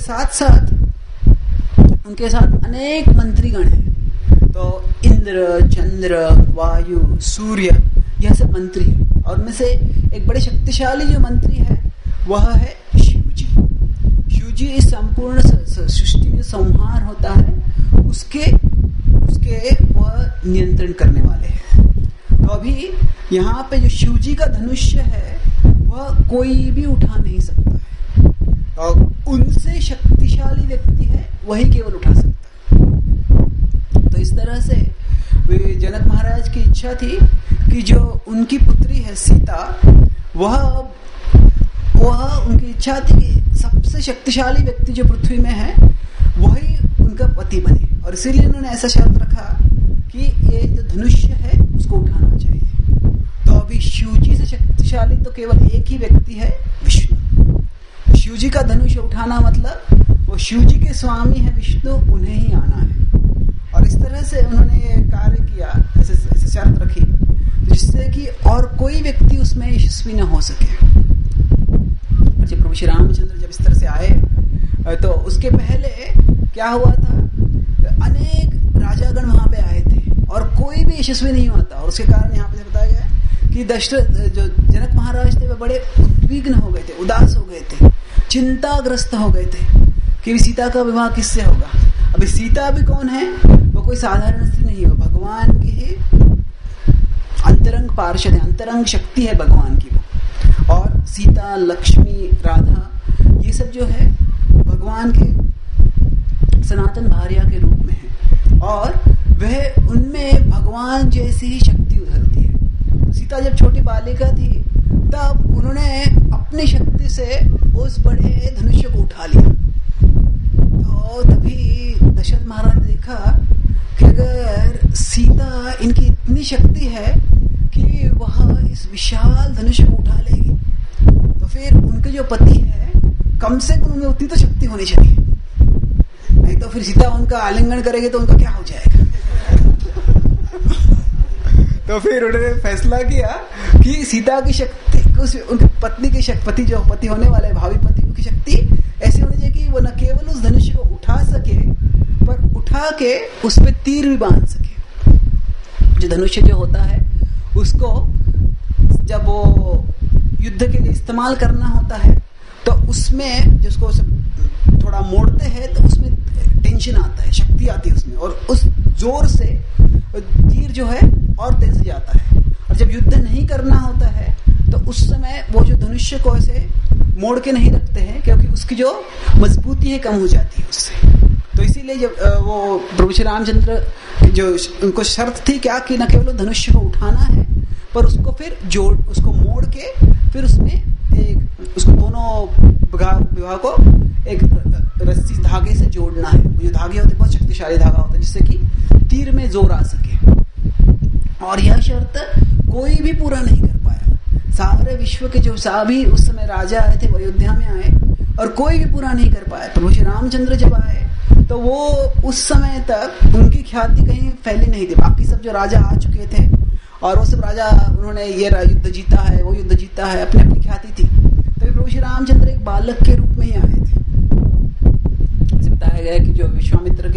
साथ अनेक मंत्रीगण हैं। तो इंद्र, चंद्र, वायु, सूर्य यह सब मंत्री है, और उनमें से एक बड़े शक्तिशाली जो मंत्री है वह है शिव जी। शिव जी इस संपूर्ण सृष्टि में संहार होता है उसके वह नियंत्रण करने वाले हैं। तो अभी यहाँ पे जो शिव जी का धनुष्य है वह कोई भी उठा नहीं सकता है, और उनसे शक्तिशाली व्यक्ति है वही केवल उठा सकता है। तो इस तरह से जनक महाराज की इच्छा थी कि जो उनकी पुत्री है सीता, वह उनकी इच्छा थी कि सबसे शक्तिशाली व्यक्ति जो पृथ्वी में है वही उनका पति बने, और इसीलिए उन्होंने ऐसा शर्त रखा कि ये जो धनुष्य है उसको उठाना चाहिए। तो अभी शिव जी से शक्तिशाली तो केवल एक ही व्यक्ति है, विष्णु। शिव जी का धनुष्य उठाना मतलब वो शिव जी के स्वामी है विष्णु, उन्हें ही आना है। और इस तरह से उन्होंने ये कार्य किया, ऐसे शर्त रखी जिससे कि और कोई व्यक्ति उसमें यशस्वी न हो सके। जब प्रभु श्री रामचंद्र जब इस तरह से आए तो उसके पहले क्या हुआ था, अनेक राजागण वहां पे आए थे और कोई भी यशस्वी नहीं हुआ था। और उसके कारण यहाँ पे बताया गया है कि दशरथ जो जनक महाराज थे वे बड़े उद्विग्न हो गए थे, उदास हो गए थे, चिंताग्रस्त हो गए थे कि सीता का विवाह किससे होगा। अभी सीता भी कौन है, वो कोई साधारण स्त्री नहीं है, भगवान की ही अंतरंग पार्षद है, अंतरंग शक्ति है भगवान की वो। और सीता, लक्ष्मी, राधा ये सब जो है भगवान के सनातन भार्या के रूप में है, और वह उनमें भगवान जैसी ही शक्ति उधर होती है। सीता जब छोटी बालिका थी तब उन्होंने अपनी शक्ति से उस बड़े धनुष्य को उठा लिया। तो तभी दशरथ महाराज ने देखा कि अगर सीता इनकी इतनी शक्ति है कि वह इस विशाल धनुष्य को उठा लेगी, तो फिर उनके जो पति है कम से कम उनमें उतनी तो शक्ति होनी चाहिए, नहीं तो फिर सीता उनका आलिंगन करेगी तो उनका क्या हो जाएगा। तो फिर उन्होंने फैसला किया कि सीता की शक्ति, उनके पत्नी की शक्ति, जो पति होने वाले भावी पति, उनकी शक्ति ऐसी होनी चाहिए कि वो न केवल उस धनुष्य को उठा सके पर उठा के उस पे तीर भी बांध सके। जो धनुष्य जो होता है उसको जब वो युद्ध के लिए इस्तेमाल करना होता है तो उसमें जिसको थोड़ा मोड़ते हैं तो उसमें टेंशन आता है, शक्ति आती है उसमें, और उस जोर से तीर जो है और तेज जाता है। और जब युद्ध नहीं करना होता है तो उस समय वो जो धनुष्य को ऐसे मोड़ के नहीं रखते हैं, क्योंकि उसकी जो मजबूती है कम हो जाती है उससे। तो इसीलिए जब वो प्रभु श्री रामचंद्र जो उनको शर्त थी क्या कि न केवल धनुष्य को उठाना है, पर उसको फिर उसको मोड़ के फिर उसमें एक उसको दोनों विभाग को एक रस्सी धागे से जोड़ना है। वो जो धागे होते हैं बहुत शक्तिशाली धागा होता है जिससे कि तीर में जोर आ सके। और यह शर्त कोई भी पूरा नहीं कर पाया। सारे विश्व के जो सभी उस समय राजा आए थे वो अयोध्या में आए और कोई भी पूरा नहीं कर पाया। प्रभु श्री रामचंद्र जब आए तो वो उस समय तक उनकी ख्याति कहीं फैली नहीं थी। बाकी सब जो राजा आ चुके थे और वो सब राजा उन्होंने ये युद्ध जीता है, वो युद्ध जीता है, अपनी अपनी ख्याति थी। तभी प्रभु श्री रामचंद्र एक बालक के रूप में ही आए थे। जैसे बताया गया कि जो विश्वामित्र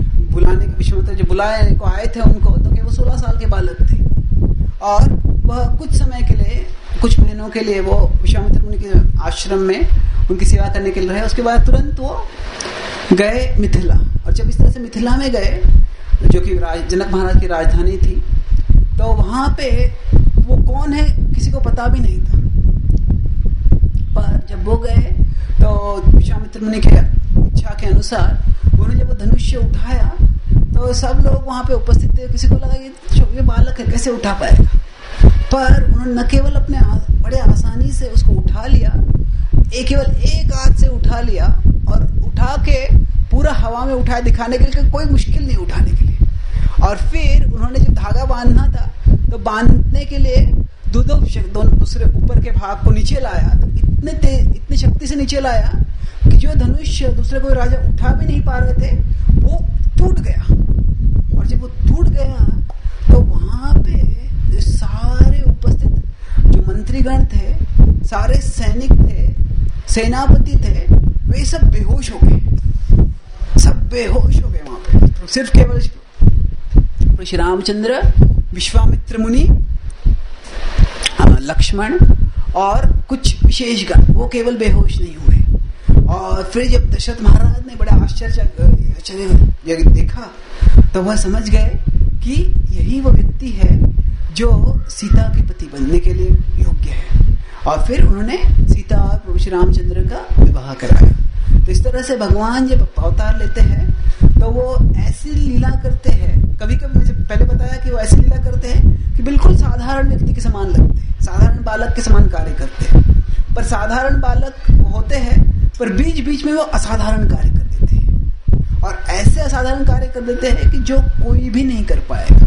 जो बुलाने को आए थे उनको, तो कि वो 16 साल के बालक थे और वह कुछ समय के लिए, कुछ महीनों के लिए वो विश्वामित्र मुनि के आश्रम में उनकी सेवा करने के लिए रहे। उसके बाद तुरंत वो गए मिथिला। और जब इस तरह से मिथिला में गए, जो कि जनक महाराज की राजधानी थी, तो वहां पे वो कौन है किसी को पता भी नहीं था। पर जब वो गए तो विश्वामित्र मुनि के इच्छा के अनुसार उन्होंने जब वो धनुष्य उठाया तो सब लोग वहां पे उपस्थित थे। किसी को लगा ये बालक है, कैसे उठा पाएगा। पर उन्होंने न केवल अपने बड़े आसानी से उसको उठा लिया, केवल एक हाथ से उठा लिया और उठा के पूरा हवा में उठाया, दिखाने के लिए कोई मुश्किल नहीं उठाने के लिए। और फिर उन्होंने जब धागा बांधना था तो बांधने के लिए दोनों दूसरे ऊपर के भाग को नीचे लाया, तो इतनी शक्ति से नीचे लाया कि जो धनुष्य दूसरे कोई राजा उठा भी नहीं पा रहे थे वो टूट गया। और जब वो टूट गया तो वहां पे सारे उपस्थित जो मंत्रीगण थे, सारे सैनिक थे, सेनापति थे, वे सब बेहोश हो गए, सब बेहोश हो गए वहां पे। तो सिर्फ केवल श्री रामचंद्र, विश्वामित्र मुनि, लक्ष्मण और कुछ विशेष गण वो केवल बेहोश नहीं हुए। और फिर जब दशरथ महाराज ने बड़ा आश्चर्य देखा तो वह समझ गए कि यही वो व्यक्ति है जो सीता के पति बनने के लिए योग्य है। और फिर उन्होंने सीता और प्रभु श्री रामचंद्र का विवाह कराया। तो इस तरह से भगवान जब अवतार लेते हैं तो वो ऐसी लीला करते हैं। कभी कभी मुझे पहले बताया कि वो ऐसी लीला करते हैं कि बिल्कुल साधारण व्यक्ति के समान लगते हैं, साधारण बालक के समान कार्य करते हैं। पर साधारण बालक वो होते हैं पर बीच बीच में वो असाधारण कार्य कर देते हैं, और ऐसे असाधारण कार्य कर देते हैं कि जो कोई भी नहीं कर पाएगा।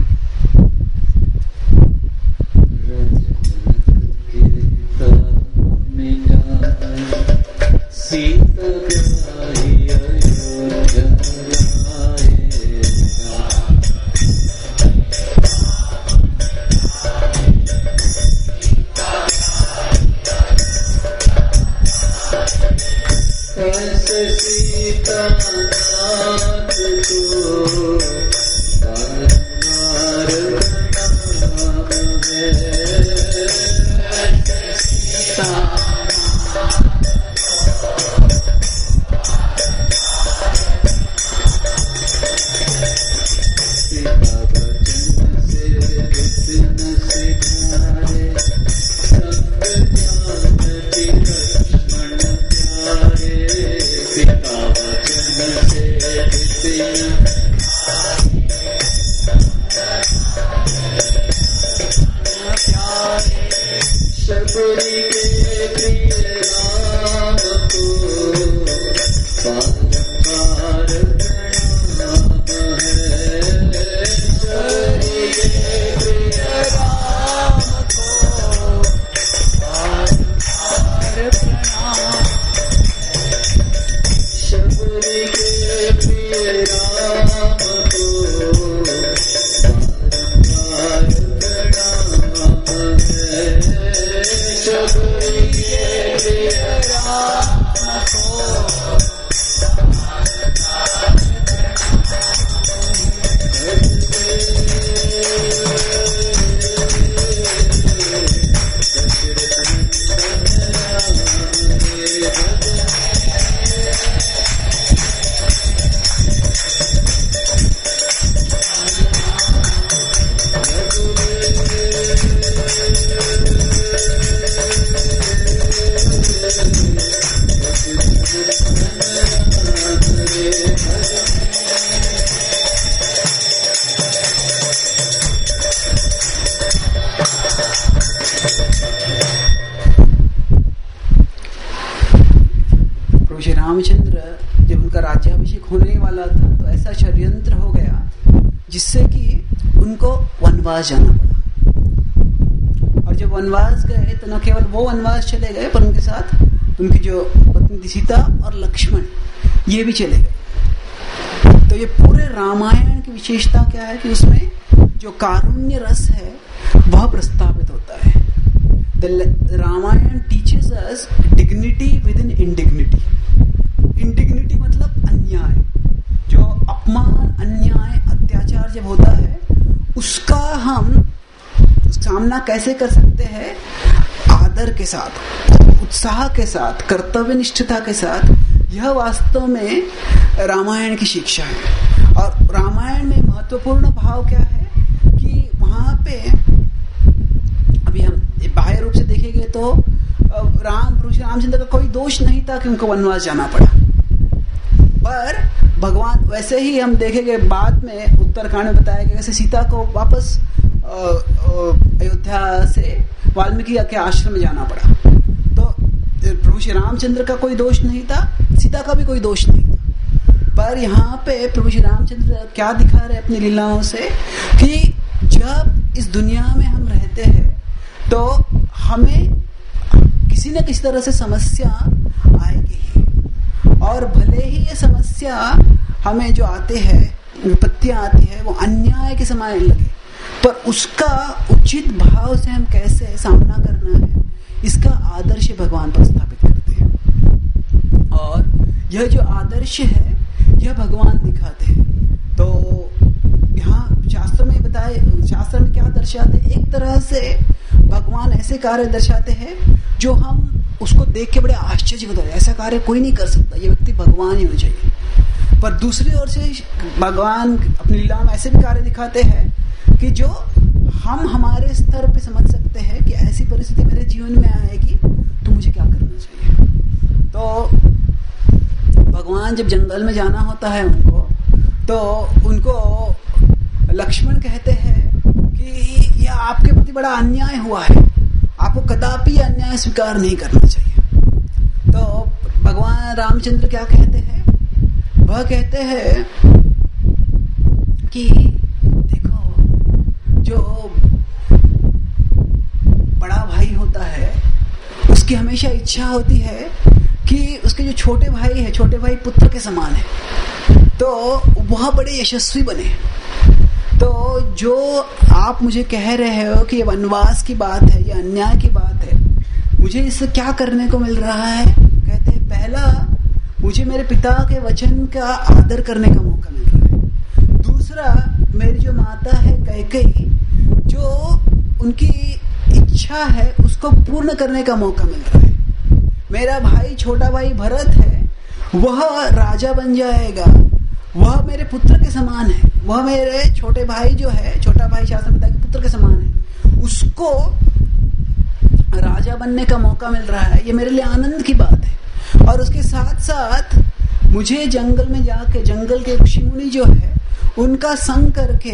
रामचंद्र जब उनका राज्याभिषेक होने वाला था तो ऐसा षड्यंत्र हो गया जिससे कि उनको वनवास जाना पड़ा। और जब वनवास गए तो न केवल वो वनवास चले गए पर उनके साथ उनकी जो पत्नी थी सीता और लक्ष्मण ये भी चले गए। तो ये पूरे रामायण की विशेषता क्या है कि उसमें जो कारुण्य रस है वह प्रस्तावित होता है। Ramayan teaches us dignity within indignity. Indignity मतलब अन्याय, जो अपमान, अन्याय, अत्याचार जब होता है उसका हम सामना कैसे कर सकते हैं? आदर के साथ, उत्साह के साथ, कर्तव्यनिष्ठता के साथ। यह वास्तव में रामायण की शिक्षा है। और रामायण में महत्वपूर्ण भाव क्या है कि वहां पे अभी हम बाह्य रूप से देखेंगे तो रामचंद्र का कोई दोष नहीं था कि उनको वनवास जाना पड़ा। पर भगवान वैसे ही हम देखेंगे बाद में उत्तरकांड में बताया गया कैसे सीता को वापस अयोध्या से वाल्मीकि के आश्रम में जाना पड़ा। तो प्रभु श्री रामचंद्र का कोई दोष नहीं था, सीता का भी कोई दोष नहीं था। पर यहाँ पे प्रभु श्री रामचंद्र क्या दिखा रहे अपनी लीलाओं से कि जब इस दुनिया में हम रहते हैं तो हमें किसी न किसी तरह से समस्या आएगी ही। और भले ही ये समस्या हमें जो आते हैं, विपत्तियां आती है, वो अन्याय के समान लगे, पर उसका उचित भाव से हम कैसे सामना करना है इसका आदर्श भगवान प्रस्तावित करते हैं। और यह जो आदर्श है यह भगवान दिखाते हैं। तो यहाँ शास्त्र में बताए, शास्त्र में क्या दर्शाते हैं? एक तरह से भगवान ऐसे कार्य दर्शाते हैं जो हम उसको देख के बड़े आश्चर्य होते हैं, ऐसा कार्य कोई नहीं कर सकता, ये व्यक्ति भगवान ही होना चाहिए। पर दूसरी ओर से भगवान अपनी लीला में ऐसे भी कार्य दिखाते हैं कि जो हम हमारे स्तर पे समझ सकते हैं कि ऐसी परिस्थिति मेरे जीवन में आएगी तो मुझे क्या करना चाहिए। तो भगवान जब जंगल में जाना होता है उनको, तो उनको लक्ष्मण कहते हैं कि यह आपके प्रति बड़ा अन्याय हुआ है, आपको कदापि अन्याय स्वीकार नहीं करना चाहिए। तो भगवान रामचंद्र क्या कहते हैं? वह कहते हैं कि देखो, जो बड़ा भाई होता है उसकी हमेशा इच्छा होती है कि उसके जो छोटे भाई है, छोटे भाई पुत्र के समान है, तो वह बड़े यशस्वी बने। तो जो आप मुझे कह रहे हो कि ये वनवास की बात है, ये अन्याय की बात है, मुझे इससे क्या करने को मिल रहा है? कहते हैं पहला, मुझे मेरे पिता के वचन का आदर करने का मौका मिल रहा है। दूसरा, मेरी जो माता है कैकेयी, जो उनकी इच्छा है उसको पूर्ण करने का मौका मिल रहा है। मेरा भाई, छोटा भाई भरत है, वह राजा बन जाएगा, वह मेरे पुत्र के समान है, वह मेरे छोटे भाई जो है, छोटा भाई शास्त्र पिता के पुत्र के समान है, उसको राजा बनने का मौका मिल रहा है। ये मेरे लिए आनंद की बात है। और उसके साथ साथ मुझे जंगल में जाके जंगल के ऋषि मुनि जो है उनका संग करके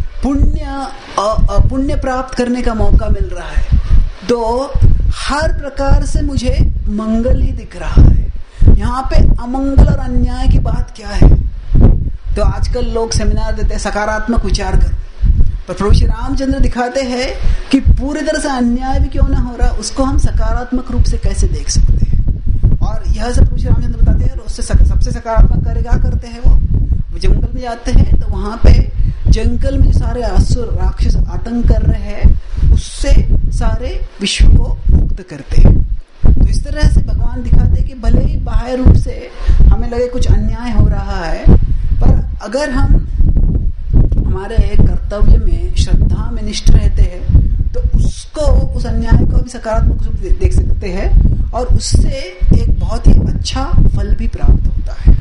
पुण्य प्राप्त करने का मौका मिल रहा है। तो हर प्रकार से मुझे मंगल ही दिख रहा है। यहाँ पे अमंगल और अन्याय की बात क्या है? तो आजकल लोग सेमिनार देते हैं सकारात्मक विचार करो, पर प्रभु श्री रामचंद्र दिखाते हैं कि पूरी तरह से अन्याय भी क्यों ना हो रहा, उसको हम सकारात्मक रूप से कैसे देख सकते हैं। और यह सब प्रभु श्री रामचंद्र बताते हैं। और उससे सबसे सकारात्मक कार्य क्या करते हैं? वो जंगल में जाते हैं, तो वहां पे जंगल में जो सारे असुर राक्षस आतंक कर रहे हैं उससे सारे विश्व को मुक्त करते हैं। तो इस तरह से भगवान दिखाते हैं कि भले ही बाह्य रूप से हमें लगे कुछ अन्याय हो रहा है, पर अगर हम हमारे कर्तव्य में, श्रद्धा में निष्ठ रहते हैं तो उसको, उस अन्याय को भी सकारात्मक रूप से देख सकते हैं और उससे एक बहुत ही अच्छा फल भी प्राप्त होता है।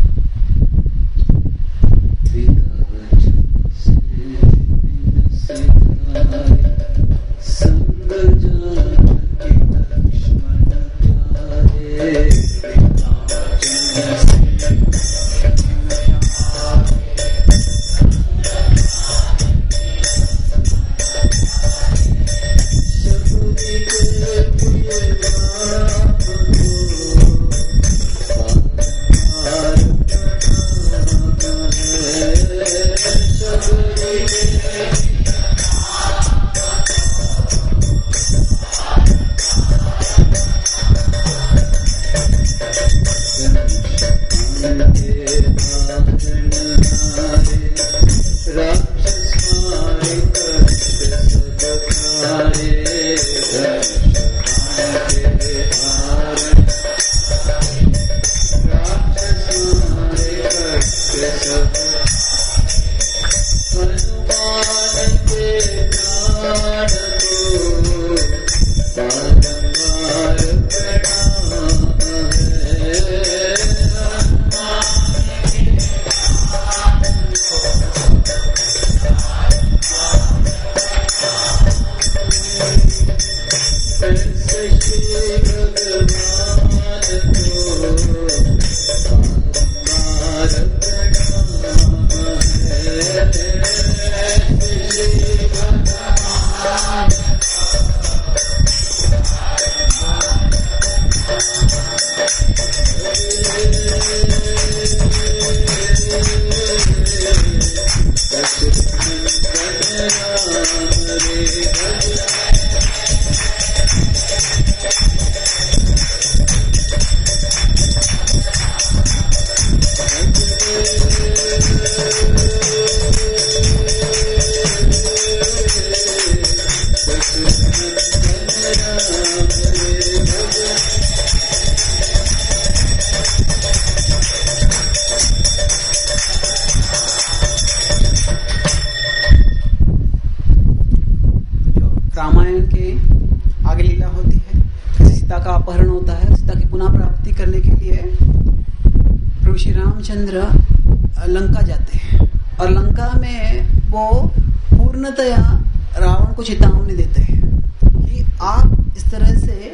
लंका जाते हैं और लंका में वो पूर्णतया रावण को चेतावनी देते हैं कि आप इस तरह से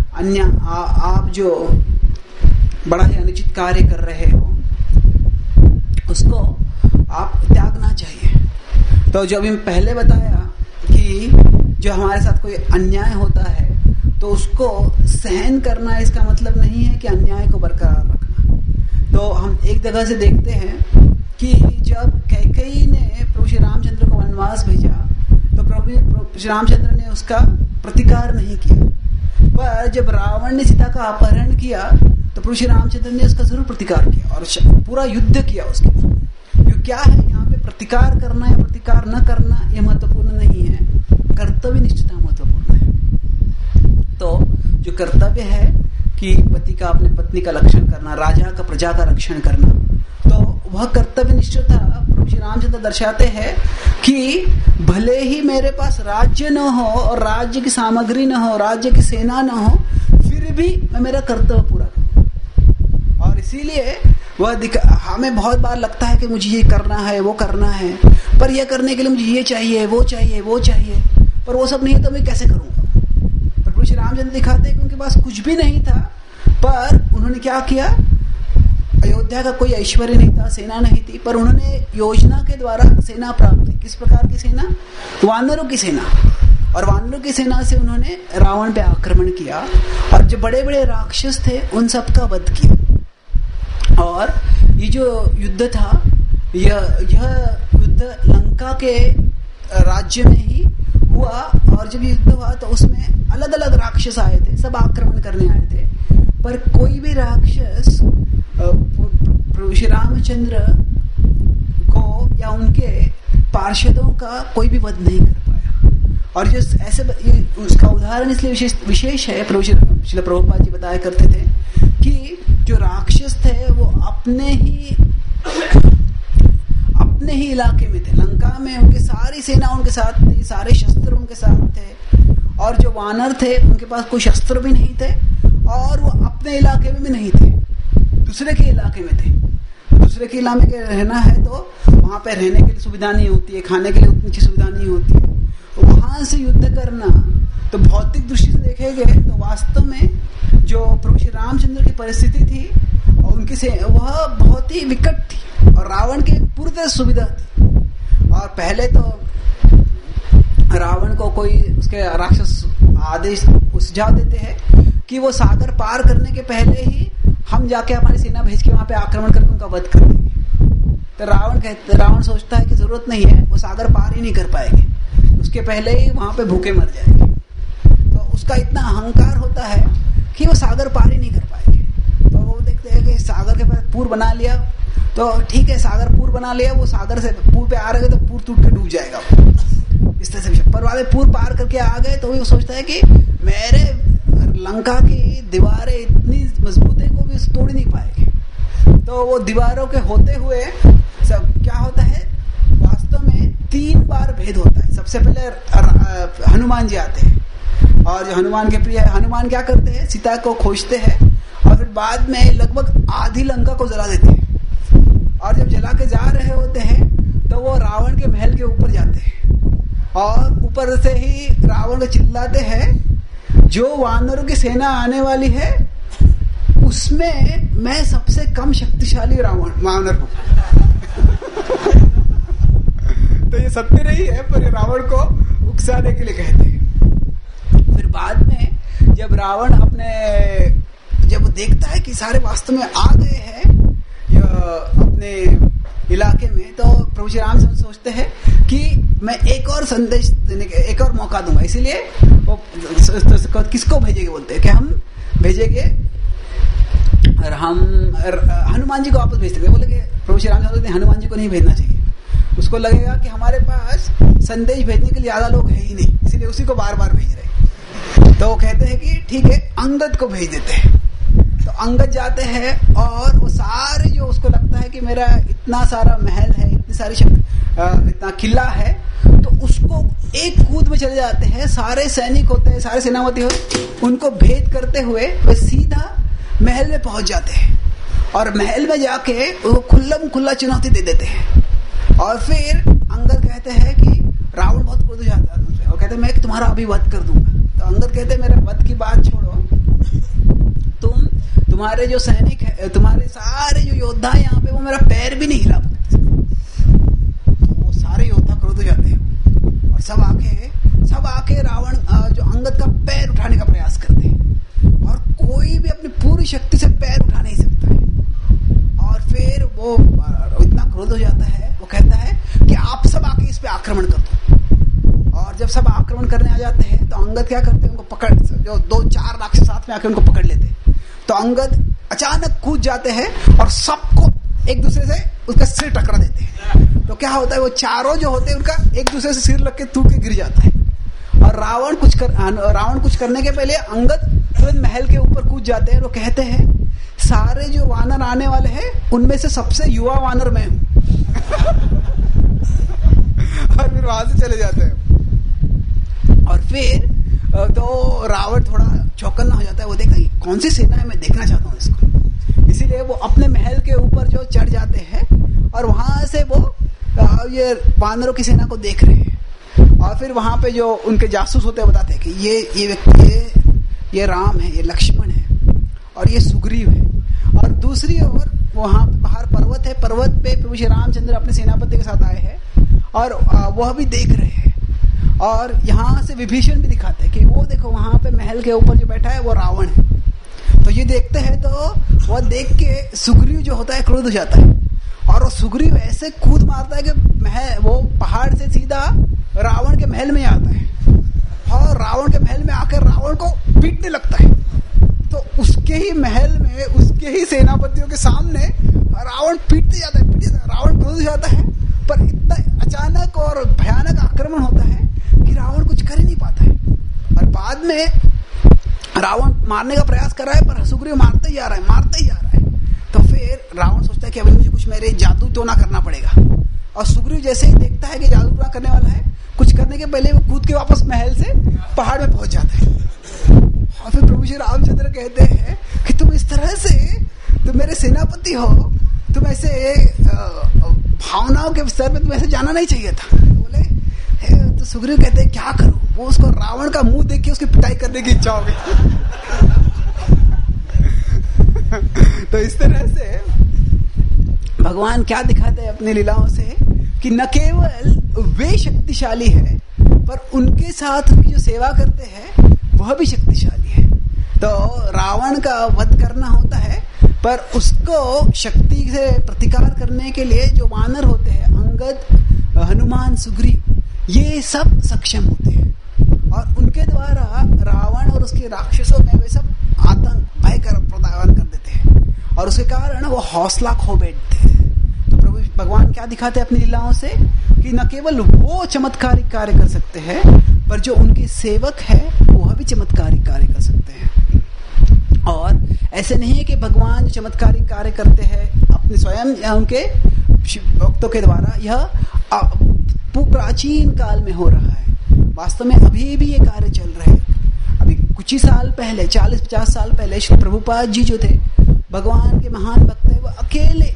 आप जो बड़ा ही अनुचित कार्य कर रहे हो उसको आप त्यागना चाहिए। तो जो अभी पहले बताया कि जो हमारे साथ कोई अन्याय होता है तो उसको सहन करना इसका मतलब नहीं है कि अन्याय को बरकरार रखना। तो हम एक जगह से देखते हैं कि जब कैकेयी ने प्रभु श्री रामचंद्र को वनवास भेजा तो प्रभु श्री रामचंद्र ने उसका प्रतिकार नहीं किया, पर जब रावण ने सीता का अपहरण किया तो प्रभु श्री रामचंद्र ने उसका जरूर प्रतिकार किया और पूरा युद्ध किया उसके ऊपर। क्या है यहाँ पे प्रतिकार करना या प्रतिकार न करना यह महत्वपूर्ण नहीं है, कर्तव्य निष्ठता महत्वपूर्ण है। तो जो कर्तव्य है कि पति का अपने पत्नी का रक्षण करना, राजा का प्रजा का रक्षण करना, तो वह कर्तव्य निष्ठता प्रभु श्री रामचंद्र दर्शाते हैं कि भले ही मेरे पास राज्य न हो और राज्य की सामग्री न हो, राज्य की सेना न हो, फिर भी मैं मेरा कर्तव्य पूरा करूं। और इसीलिए वह हमें बहुत बार लगता है कि मुझे ये करना है वो करना है, पर यह करने के लिए मुझे ये चाहिए वो चाहिए वो चाहिए, पर वो सब नहीं है तो मैं कैसे करूंगा। प्रभु श्री रामचंद्र दिखाते हैं कि उनके पास कुछ भी नहीं था, पर उन्होंने क्या किया, अयोध्या का कोई ऐश्वर्य नहीं था, सेना नहीं थी, पर उन्होंने योजना के द्वारा सेना प्राप्त की। किस प्रकार की सेना? वानरों की सेना। और वानरों की सेना से उन्होंने रावण पे आक्रमण किया और जो बड़े बड़े राक्षस थे उन सबका वध किया। और ये जो युद्ध था यह युद्ध लंका के राज्य में ही हुआ। और जब युद्ध हुआ तो उसमें अलग अलग राक्षस आए थे, सब आक्रमण करने आए थे, पर कोई भी राक्षस प्रभु श्री रामचंद्र को या उनके पार्षदों का कोई भी वध नहीं कर पाया। और जो ऐसे उसका उदाहरण इसलिए विशेष है, श्रील प्रभुपाद जी बताया करते थे कि जो राक्षस थे वो अपने ही इलाके में थे, लंका में उनकी सारी सेना उनके साथ थी, सारे शस्त्र उनके साथ थे, और जो वानर थे उनके पास कोई शस्त्र भी नहीं थे और वो अपने इलाके में भी नहीं थे, दूसरे के इलाके में थे। दूसरे के इलाके में रहना है तो वहां पे रहने के लिए सुविधा नहीं होती है, खाने के लिए उतनी अच्छी सुविधा नहीं होती है, तो वहां से युद्ध करना तो भौतिक दृष्टि से देखेंगे तो वास्तव में जो प्रभु श्री रामचंद्र की परिस्थिति थी और उनकी से वह बहुत ही विकट थी और रावण की पूरी तरह सुविधा थी। और पहले तो रावण को कोई उसके राक्षस आदेश सुझाव देते हैं कि वो सागर पार करने के पहले ही हम जाके हमारी सेना भेज के वहां पे आक्रमण करके उनका वध कर देंगे। तो रावण सोचता है कि जरूरत नहीं है, वो सागर पार ही नहीं कर पाएंगे, उसके पहले ही वहां पे भूखे मर जाएंगे। तो उसका इतना अहंकार होता है कि वो सागर पार ही नहीं कर पाएंगे। तो वो देखते हैं कि सागर के पास पुल बना लिया, तो ठीक है सागर पुल बना लिया, वो सागर से पुल पे आ रहे तो पुल टूट के डूब जाएगा। इस तरह से पर वाले पुल पार करके आ गए तो वो सोचता है कि मेरे लंका की दीवारें इतनी मजबूत है को भी तोड़ नहीं पाएगी। तो वो दीवारों के होते हुए सब क्या होता है, वास्तव में 3 बार भेद होता है। सबसे पहले हनुमान जी आते हैं, और जो हनुमान के प्रिय हनुमान क्या करते हैं, सीता को खोजते हैं, और फिर बाद में लगभग आधी लंका को जला देते हैं। और जब जला के जा रहे होते हैं तो वो रावण के महल के ऊपर जाते हैं, और ऊपर से ही रावण को चिल्लाते हैं, जो वानरों की सेना आने वाली है उसमें मैं सबसे कम शक्तिशाली वानर हूं। तो ये सत्य नहीं है, पर रावण को उकसाने के लिए कहते हैं। फिर बाद में जब रावण जब देखता है कि सारे वास्तव में आ गए हैं अपने इलाके में, तो प्रभु श्री राम सोचते हैं कि मैं एक और संदेश देने के एक और मौका दूंगा। इसीलिए वो किसको भेजेंगे, बोलते हैं कि हम भेजेंगे हम हनुमान जी को वापस भेज सकते। बोले कि प्रभु श्री राम सोचते हैं हनुमान जी को नहीं भेजना चाहिए, उसको लगेगा कि हमारे पास संदेश भेजने के लिए ज्यादा लोग है ही नहीं, इसलिए उसी को बार बार भेज रहे। तो वो कहते हैं कि ठीक है अंगद को भेज देते हैं। तो अंगद जाते हैं, और वो सारे जो उसको लगता है कि मेरा इतना सारा महल है, इतनी सारी इतना किला है, तो उसको एक कूद में चले जाते हैं। सारे सैनिक होते हैं, सारे सेनापति होते, उनको भेद करते हुए वे सीधा महल में पहुंच जाते हैं, और महल में जाके वो खुल्ला चुनौती दे देते हैं। और फिर अंगद कहते हैं कि रावण बहुत क्रोध हो जाता है, वो कहते हैं मैं तुम्हारा अभी वध कर दूंगा। तो अंगद कहते हैं मेरे वध की बात छोड़ो, तुम्हारे जो सैनिक है, तुम्हारे सारे जो योद्धा यहाँ पे, वो मेरा पैर भी नहीं हिला सकते। तो वो सारे योद्धा क्रोध हो जाते हैं, और सब आके रावण जो अंगद का पैर उठाने का प्रयास करते हैं, और कोई भी अपनी पूरी शक्ति से पैर उठा नहीं सकता है। और फिर वो इतना क्रोध हो जाता है, वो कहता है कि आप सब आके इस पे आक्रमण कर दो। और जब सब आक्रमण करने आ जाते हैं तो अंगद क्या करते हैं, उनको पकड़, जो 2-4 राक्षस साथ में आके उनको पकड़ लेते हैं। तो अंगद अचानक कूद जाते हैं और सबको एक दूसरे से उसका सिर टकरा देते हैं। तो क्या होता है, वो चारों जो होते हैं उनका एक दूसरे से सिर लग के टूट के गिर जाता है। और रावण कुछ करने के पहले अंगद तुरंत महल के ऊपर कूद जाते हैं। वो कहते हैं सारे जो वानर आने वाले हैं उनमें से सबसे युवा वानर मैं हूं। और फिर वहां से चले जाते हैं। और फिर तो रावण थोड़ा चौकन्ना हो जाता है, वो देखता है कौन सी सेना है, मैं देखना चाहता हूँ इसको। इसीलिए वो अपने महल के ऊपर जो चढ़ जाते हैं, और वहां से वो ये वानरों की सेना को देख रहे हैं। और फिर वहां पे जो उनके जासूस होते हैं बताते हैं कि ये व्यक्ति ये राम है, ये लक्ष्मण है, और ये सुग्रीव है। और दूसरी ओर वहां बाहर पर्वत है, पर्वत पे प्रभु श्री रामचंद्र अपने सेनापति के साथ आए हैं, और वह भी देख रहे हैं। और यहाँ से विभीषण भी दिखाते हैं कि वो देखो वहां पे महल के ऊपर जो बैठा है वो रावण है। तो ये देखते हैं तो वह देख के सुग्रीव जो होता है क्रोध हो जाता है, और वो सुग्रीव ऐसे कूद मारता है कि वो पहाड़ से सीधा रावण के महल में आता है, और रावण के महल में आकर रावण को पीटने लगता है। तो उसके ही महल में, उसके ही सेनापतियों के सामने रावण पीटते जाता है। रावण क्रोध हो जाता है, पर इतना अचानक और भयानक आक्रमण होता है कि रावण कुछ कर ही नहीं पाता है। और बाद में रावण मारने का प्रयास कर रहा है, पर सुग्रीव मारते ही जा रहा है। तो फिर रावण सोचता है कि अभी मुझे कुछ मेरे जादू टोना करना पड़ेगा। और सुग्रीव जैसे ही देखता है कि जादू टोना करने वाला है, कुछ करने के पहले वो कूद के वापस महल से पहाड़ में पहुंच जाता है। और फिर प्रभु श्री रामचंद्र कहते हैं कि तुम इस तरह से, तुम मेरे सेनापति हो, तुम ऐसे भावनाओं के स्तर पे तुम ऐसे जाना नहीं चाहिए था। बोले तो सुग्रीव कहते हैं क्या करूं, वो उसको रावण का मुंह देख के उसकी पिटाई करने की इच्छा हो गई। तो इस तरह से भगवान क्या दिखाते हैं अपनी लीलाओं से कि न केवल वे शक्तिशाली है, पर उनके साथ उनकी जो सेवा करते हैं वह भी शक्तिशाली है। तो रावण का वध करना होता है, पर उसको शक्ति से प्रतिकार करने के लिए जो वानर होते हैं, अंगद, हनुमान, सुग्रीव, ये सब सक्षम होते हैं। और उनके द्वारा रावण और उसके राक्षसों में वे सब आतंक भय प्रदान कर देते हैं और उसके कारण वो हौसला खो बैठते हैं। तो प्रभु भगवान क्या दिखाते हैं अपनी लीलाओं से कि न केवल वो चमत्कारिक कार्य कर सकते हैं, पर जो उनके सेवक है वह भी चमत्कारिक कार्य कर सकते हैं। और ऐसे नहीं है कि भगवान जो चमत्कारिक कार्य करते हैं अपने स्वयं या उनके भक्तों के द्वारा, यह प्राचीन काल में हो रहा है। वास्तव में अभी भी ये कार्य चल रहे हैं। अभी कुछ ही साल पहले, 40-50 साल पहले श्री प्रभुपाद जी जो थे, भगवान के महान भक्त थे, वो अकेले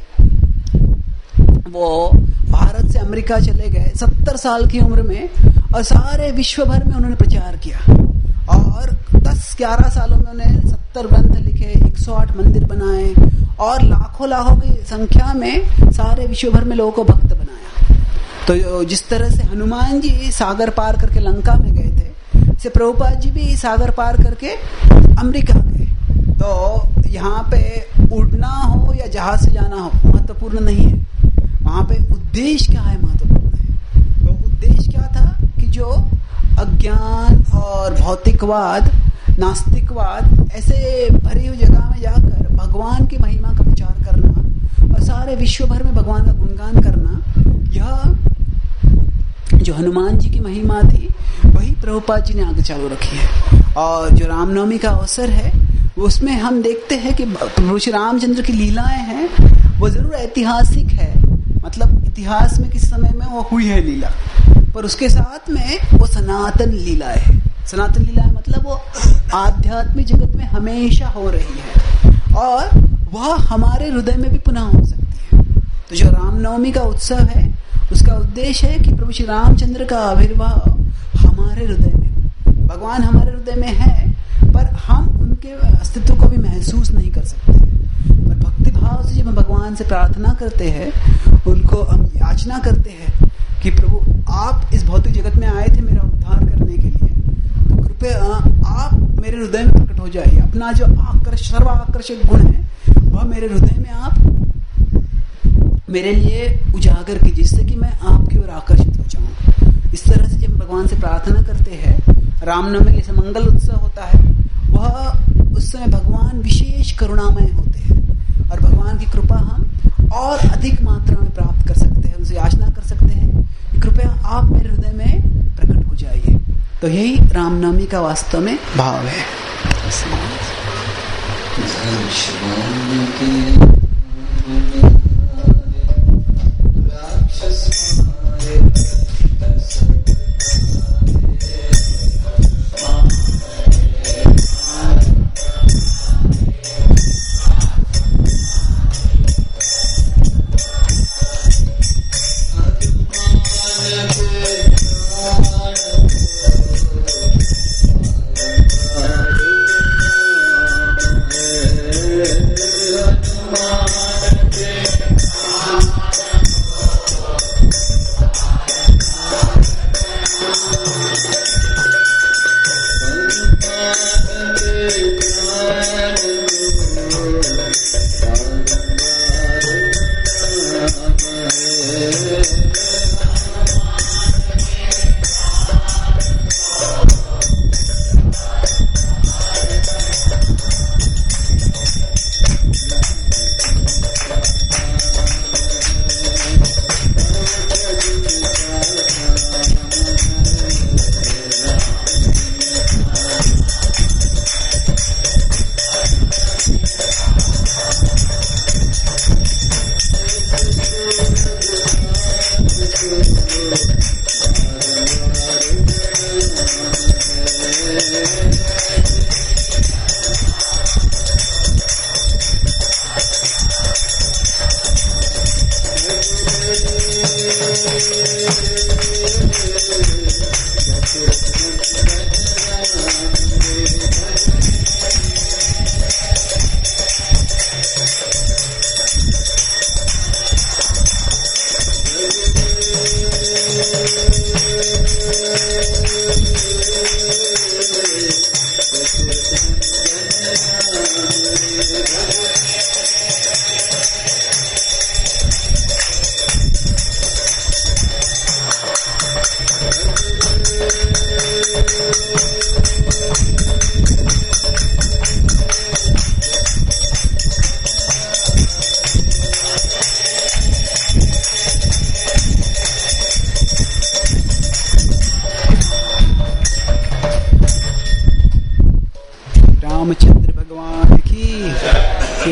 वो भारत से अमेरिका चले गए 70 साल की उम्र में और सारे विश्व भर में उन्होंने प्रचार किया और 10-11 सालों में उन्होंने 70 ग्रंथ लिखे, 108 मंदिर बनाए और लाखों की संख्या में सारे विश्व भर में लोगों को भक्त बनाया। तो जिस तरह से हनुमान जी सागर पार करके लंका में गए थे, से प्रभुपाद जी भी सागर पार करके अमेरिका गए। तो यहाँ पे उड़ना हो या जहाज से जाना हो महत्वपूर्ण नहीं है, वहां पे उद्देश्य क्या है महत्वपूर्ण है। तो उद्देश्य क्या था कि जो अज्ञान और भौतिकवाद, नास्तिकवाद ऐसे भरी हुई जगह में जाकर भगवान की महिमा का प्रचार करना और सारे विश्व भर में भगवान का गुणगान करना, यह जो हनुमान जी की महिमा थी वही प्रभुपाद जी ने आगे चालू रखी है। और जो रामनवमी का अवसर है उसमें हम देखते हैं कि प्रभु श्री रामचंद्र की लीलाएं हैं, वो जरूर ऐतिहासिक है, मतलब इतिहास में किस समय में वो हुई है लीला, पर उसके साथ में वो सनातन लीलाएं है। सनातन लीलाएं मतलब वो आध्यात्मिक जगत में हमेशा हो रही है और वह हमारे हृदय में भी पुनः हो सकती है। तो जो रामनवमी का उत्सव है उसका उद्देश्य है कि प्रभु श्री रामचंद्र का आविर्भाव हमारे हृदय में, भगवान हमारे हृदय में है पर हम उनके अस्तित्व को भी महसूस नहीं कर सकते। पर भक्ति भाव से जब हम भगवान से प्रार्थना करते हैं, उनको हम याचना करते हैं कि प्रभु आप इस भौतिक जगत में आए थे मेरा उद्धार करने के लिए, तो कृपया आप मेरे हृदय में प्रकट हो जाइए। अपना जो सर्वाकर्षक गुण है वह मेरे हृदय में आप मेरे लिए उजागर कीजिए, जिससे कि मैं आपकी ओर आकर्षित हो जाऊं। इस तरह से जब भगवान से प्रार्थना करते हैं, रामनवमी जैसे मंगल उत्सव होता है, वह उस समय भगवान विशेष करुणामय होते हैं और भगवान की कृपा हम और अधिक मात्रा में प्राप्त कर सकते हैं। उनसे याचना कर सकते हैं कि कृपया आप मेरे हृदय में प्रकट हो जाइए। तो यही रामनवमी का वास्तव में भाव है।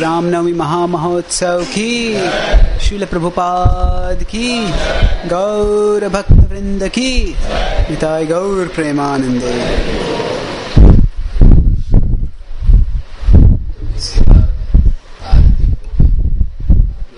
रामनवमी महामहोत्सव की, श्रील प्रभुपाद की, गौर भक्त वृंद की, निताय गौर प्रेमानंदे।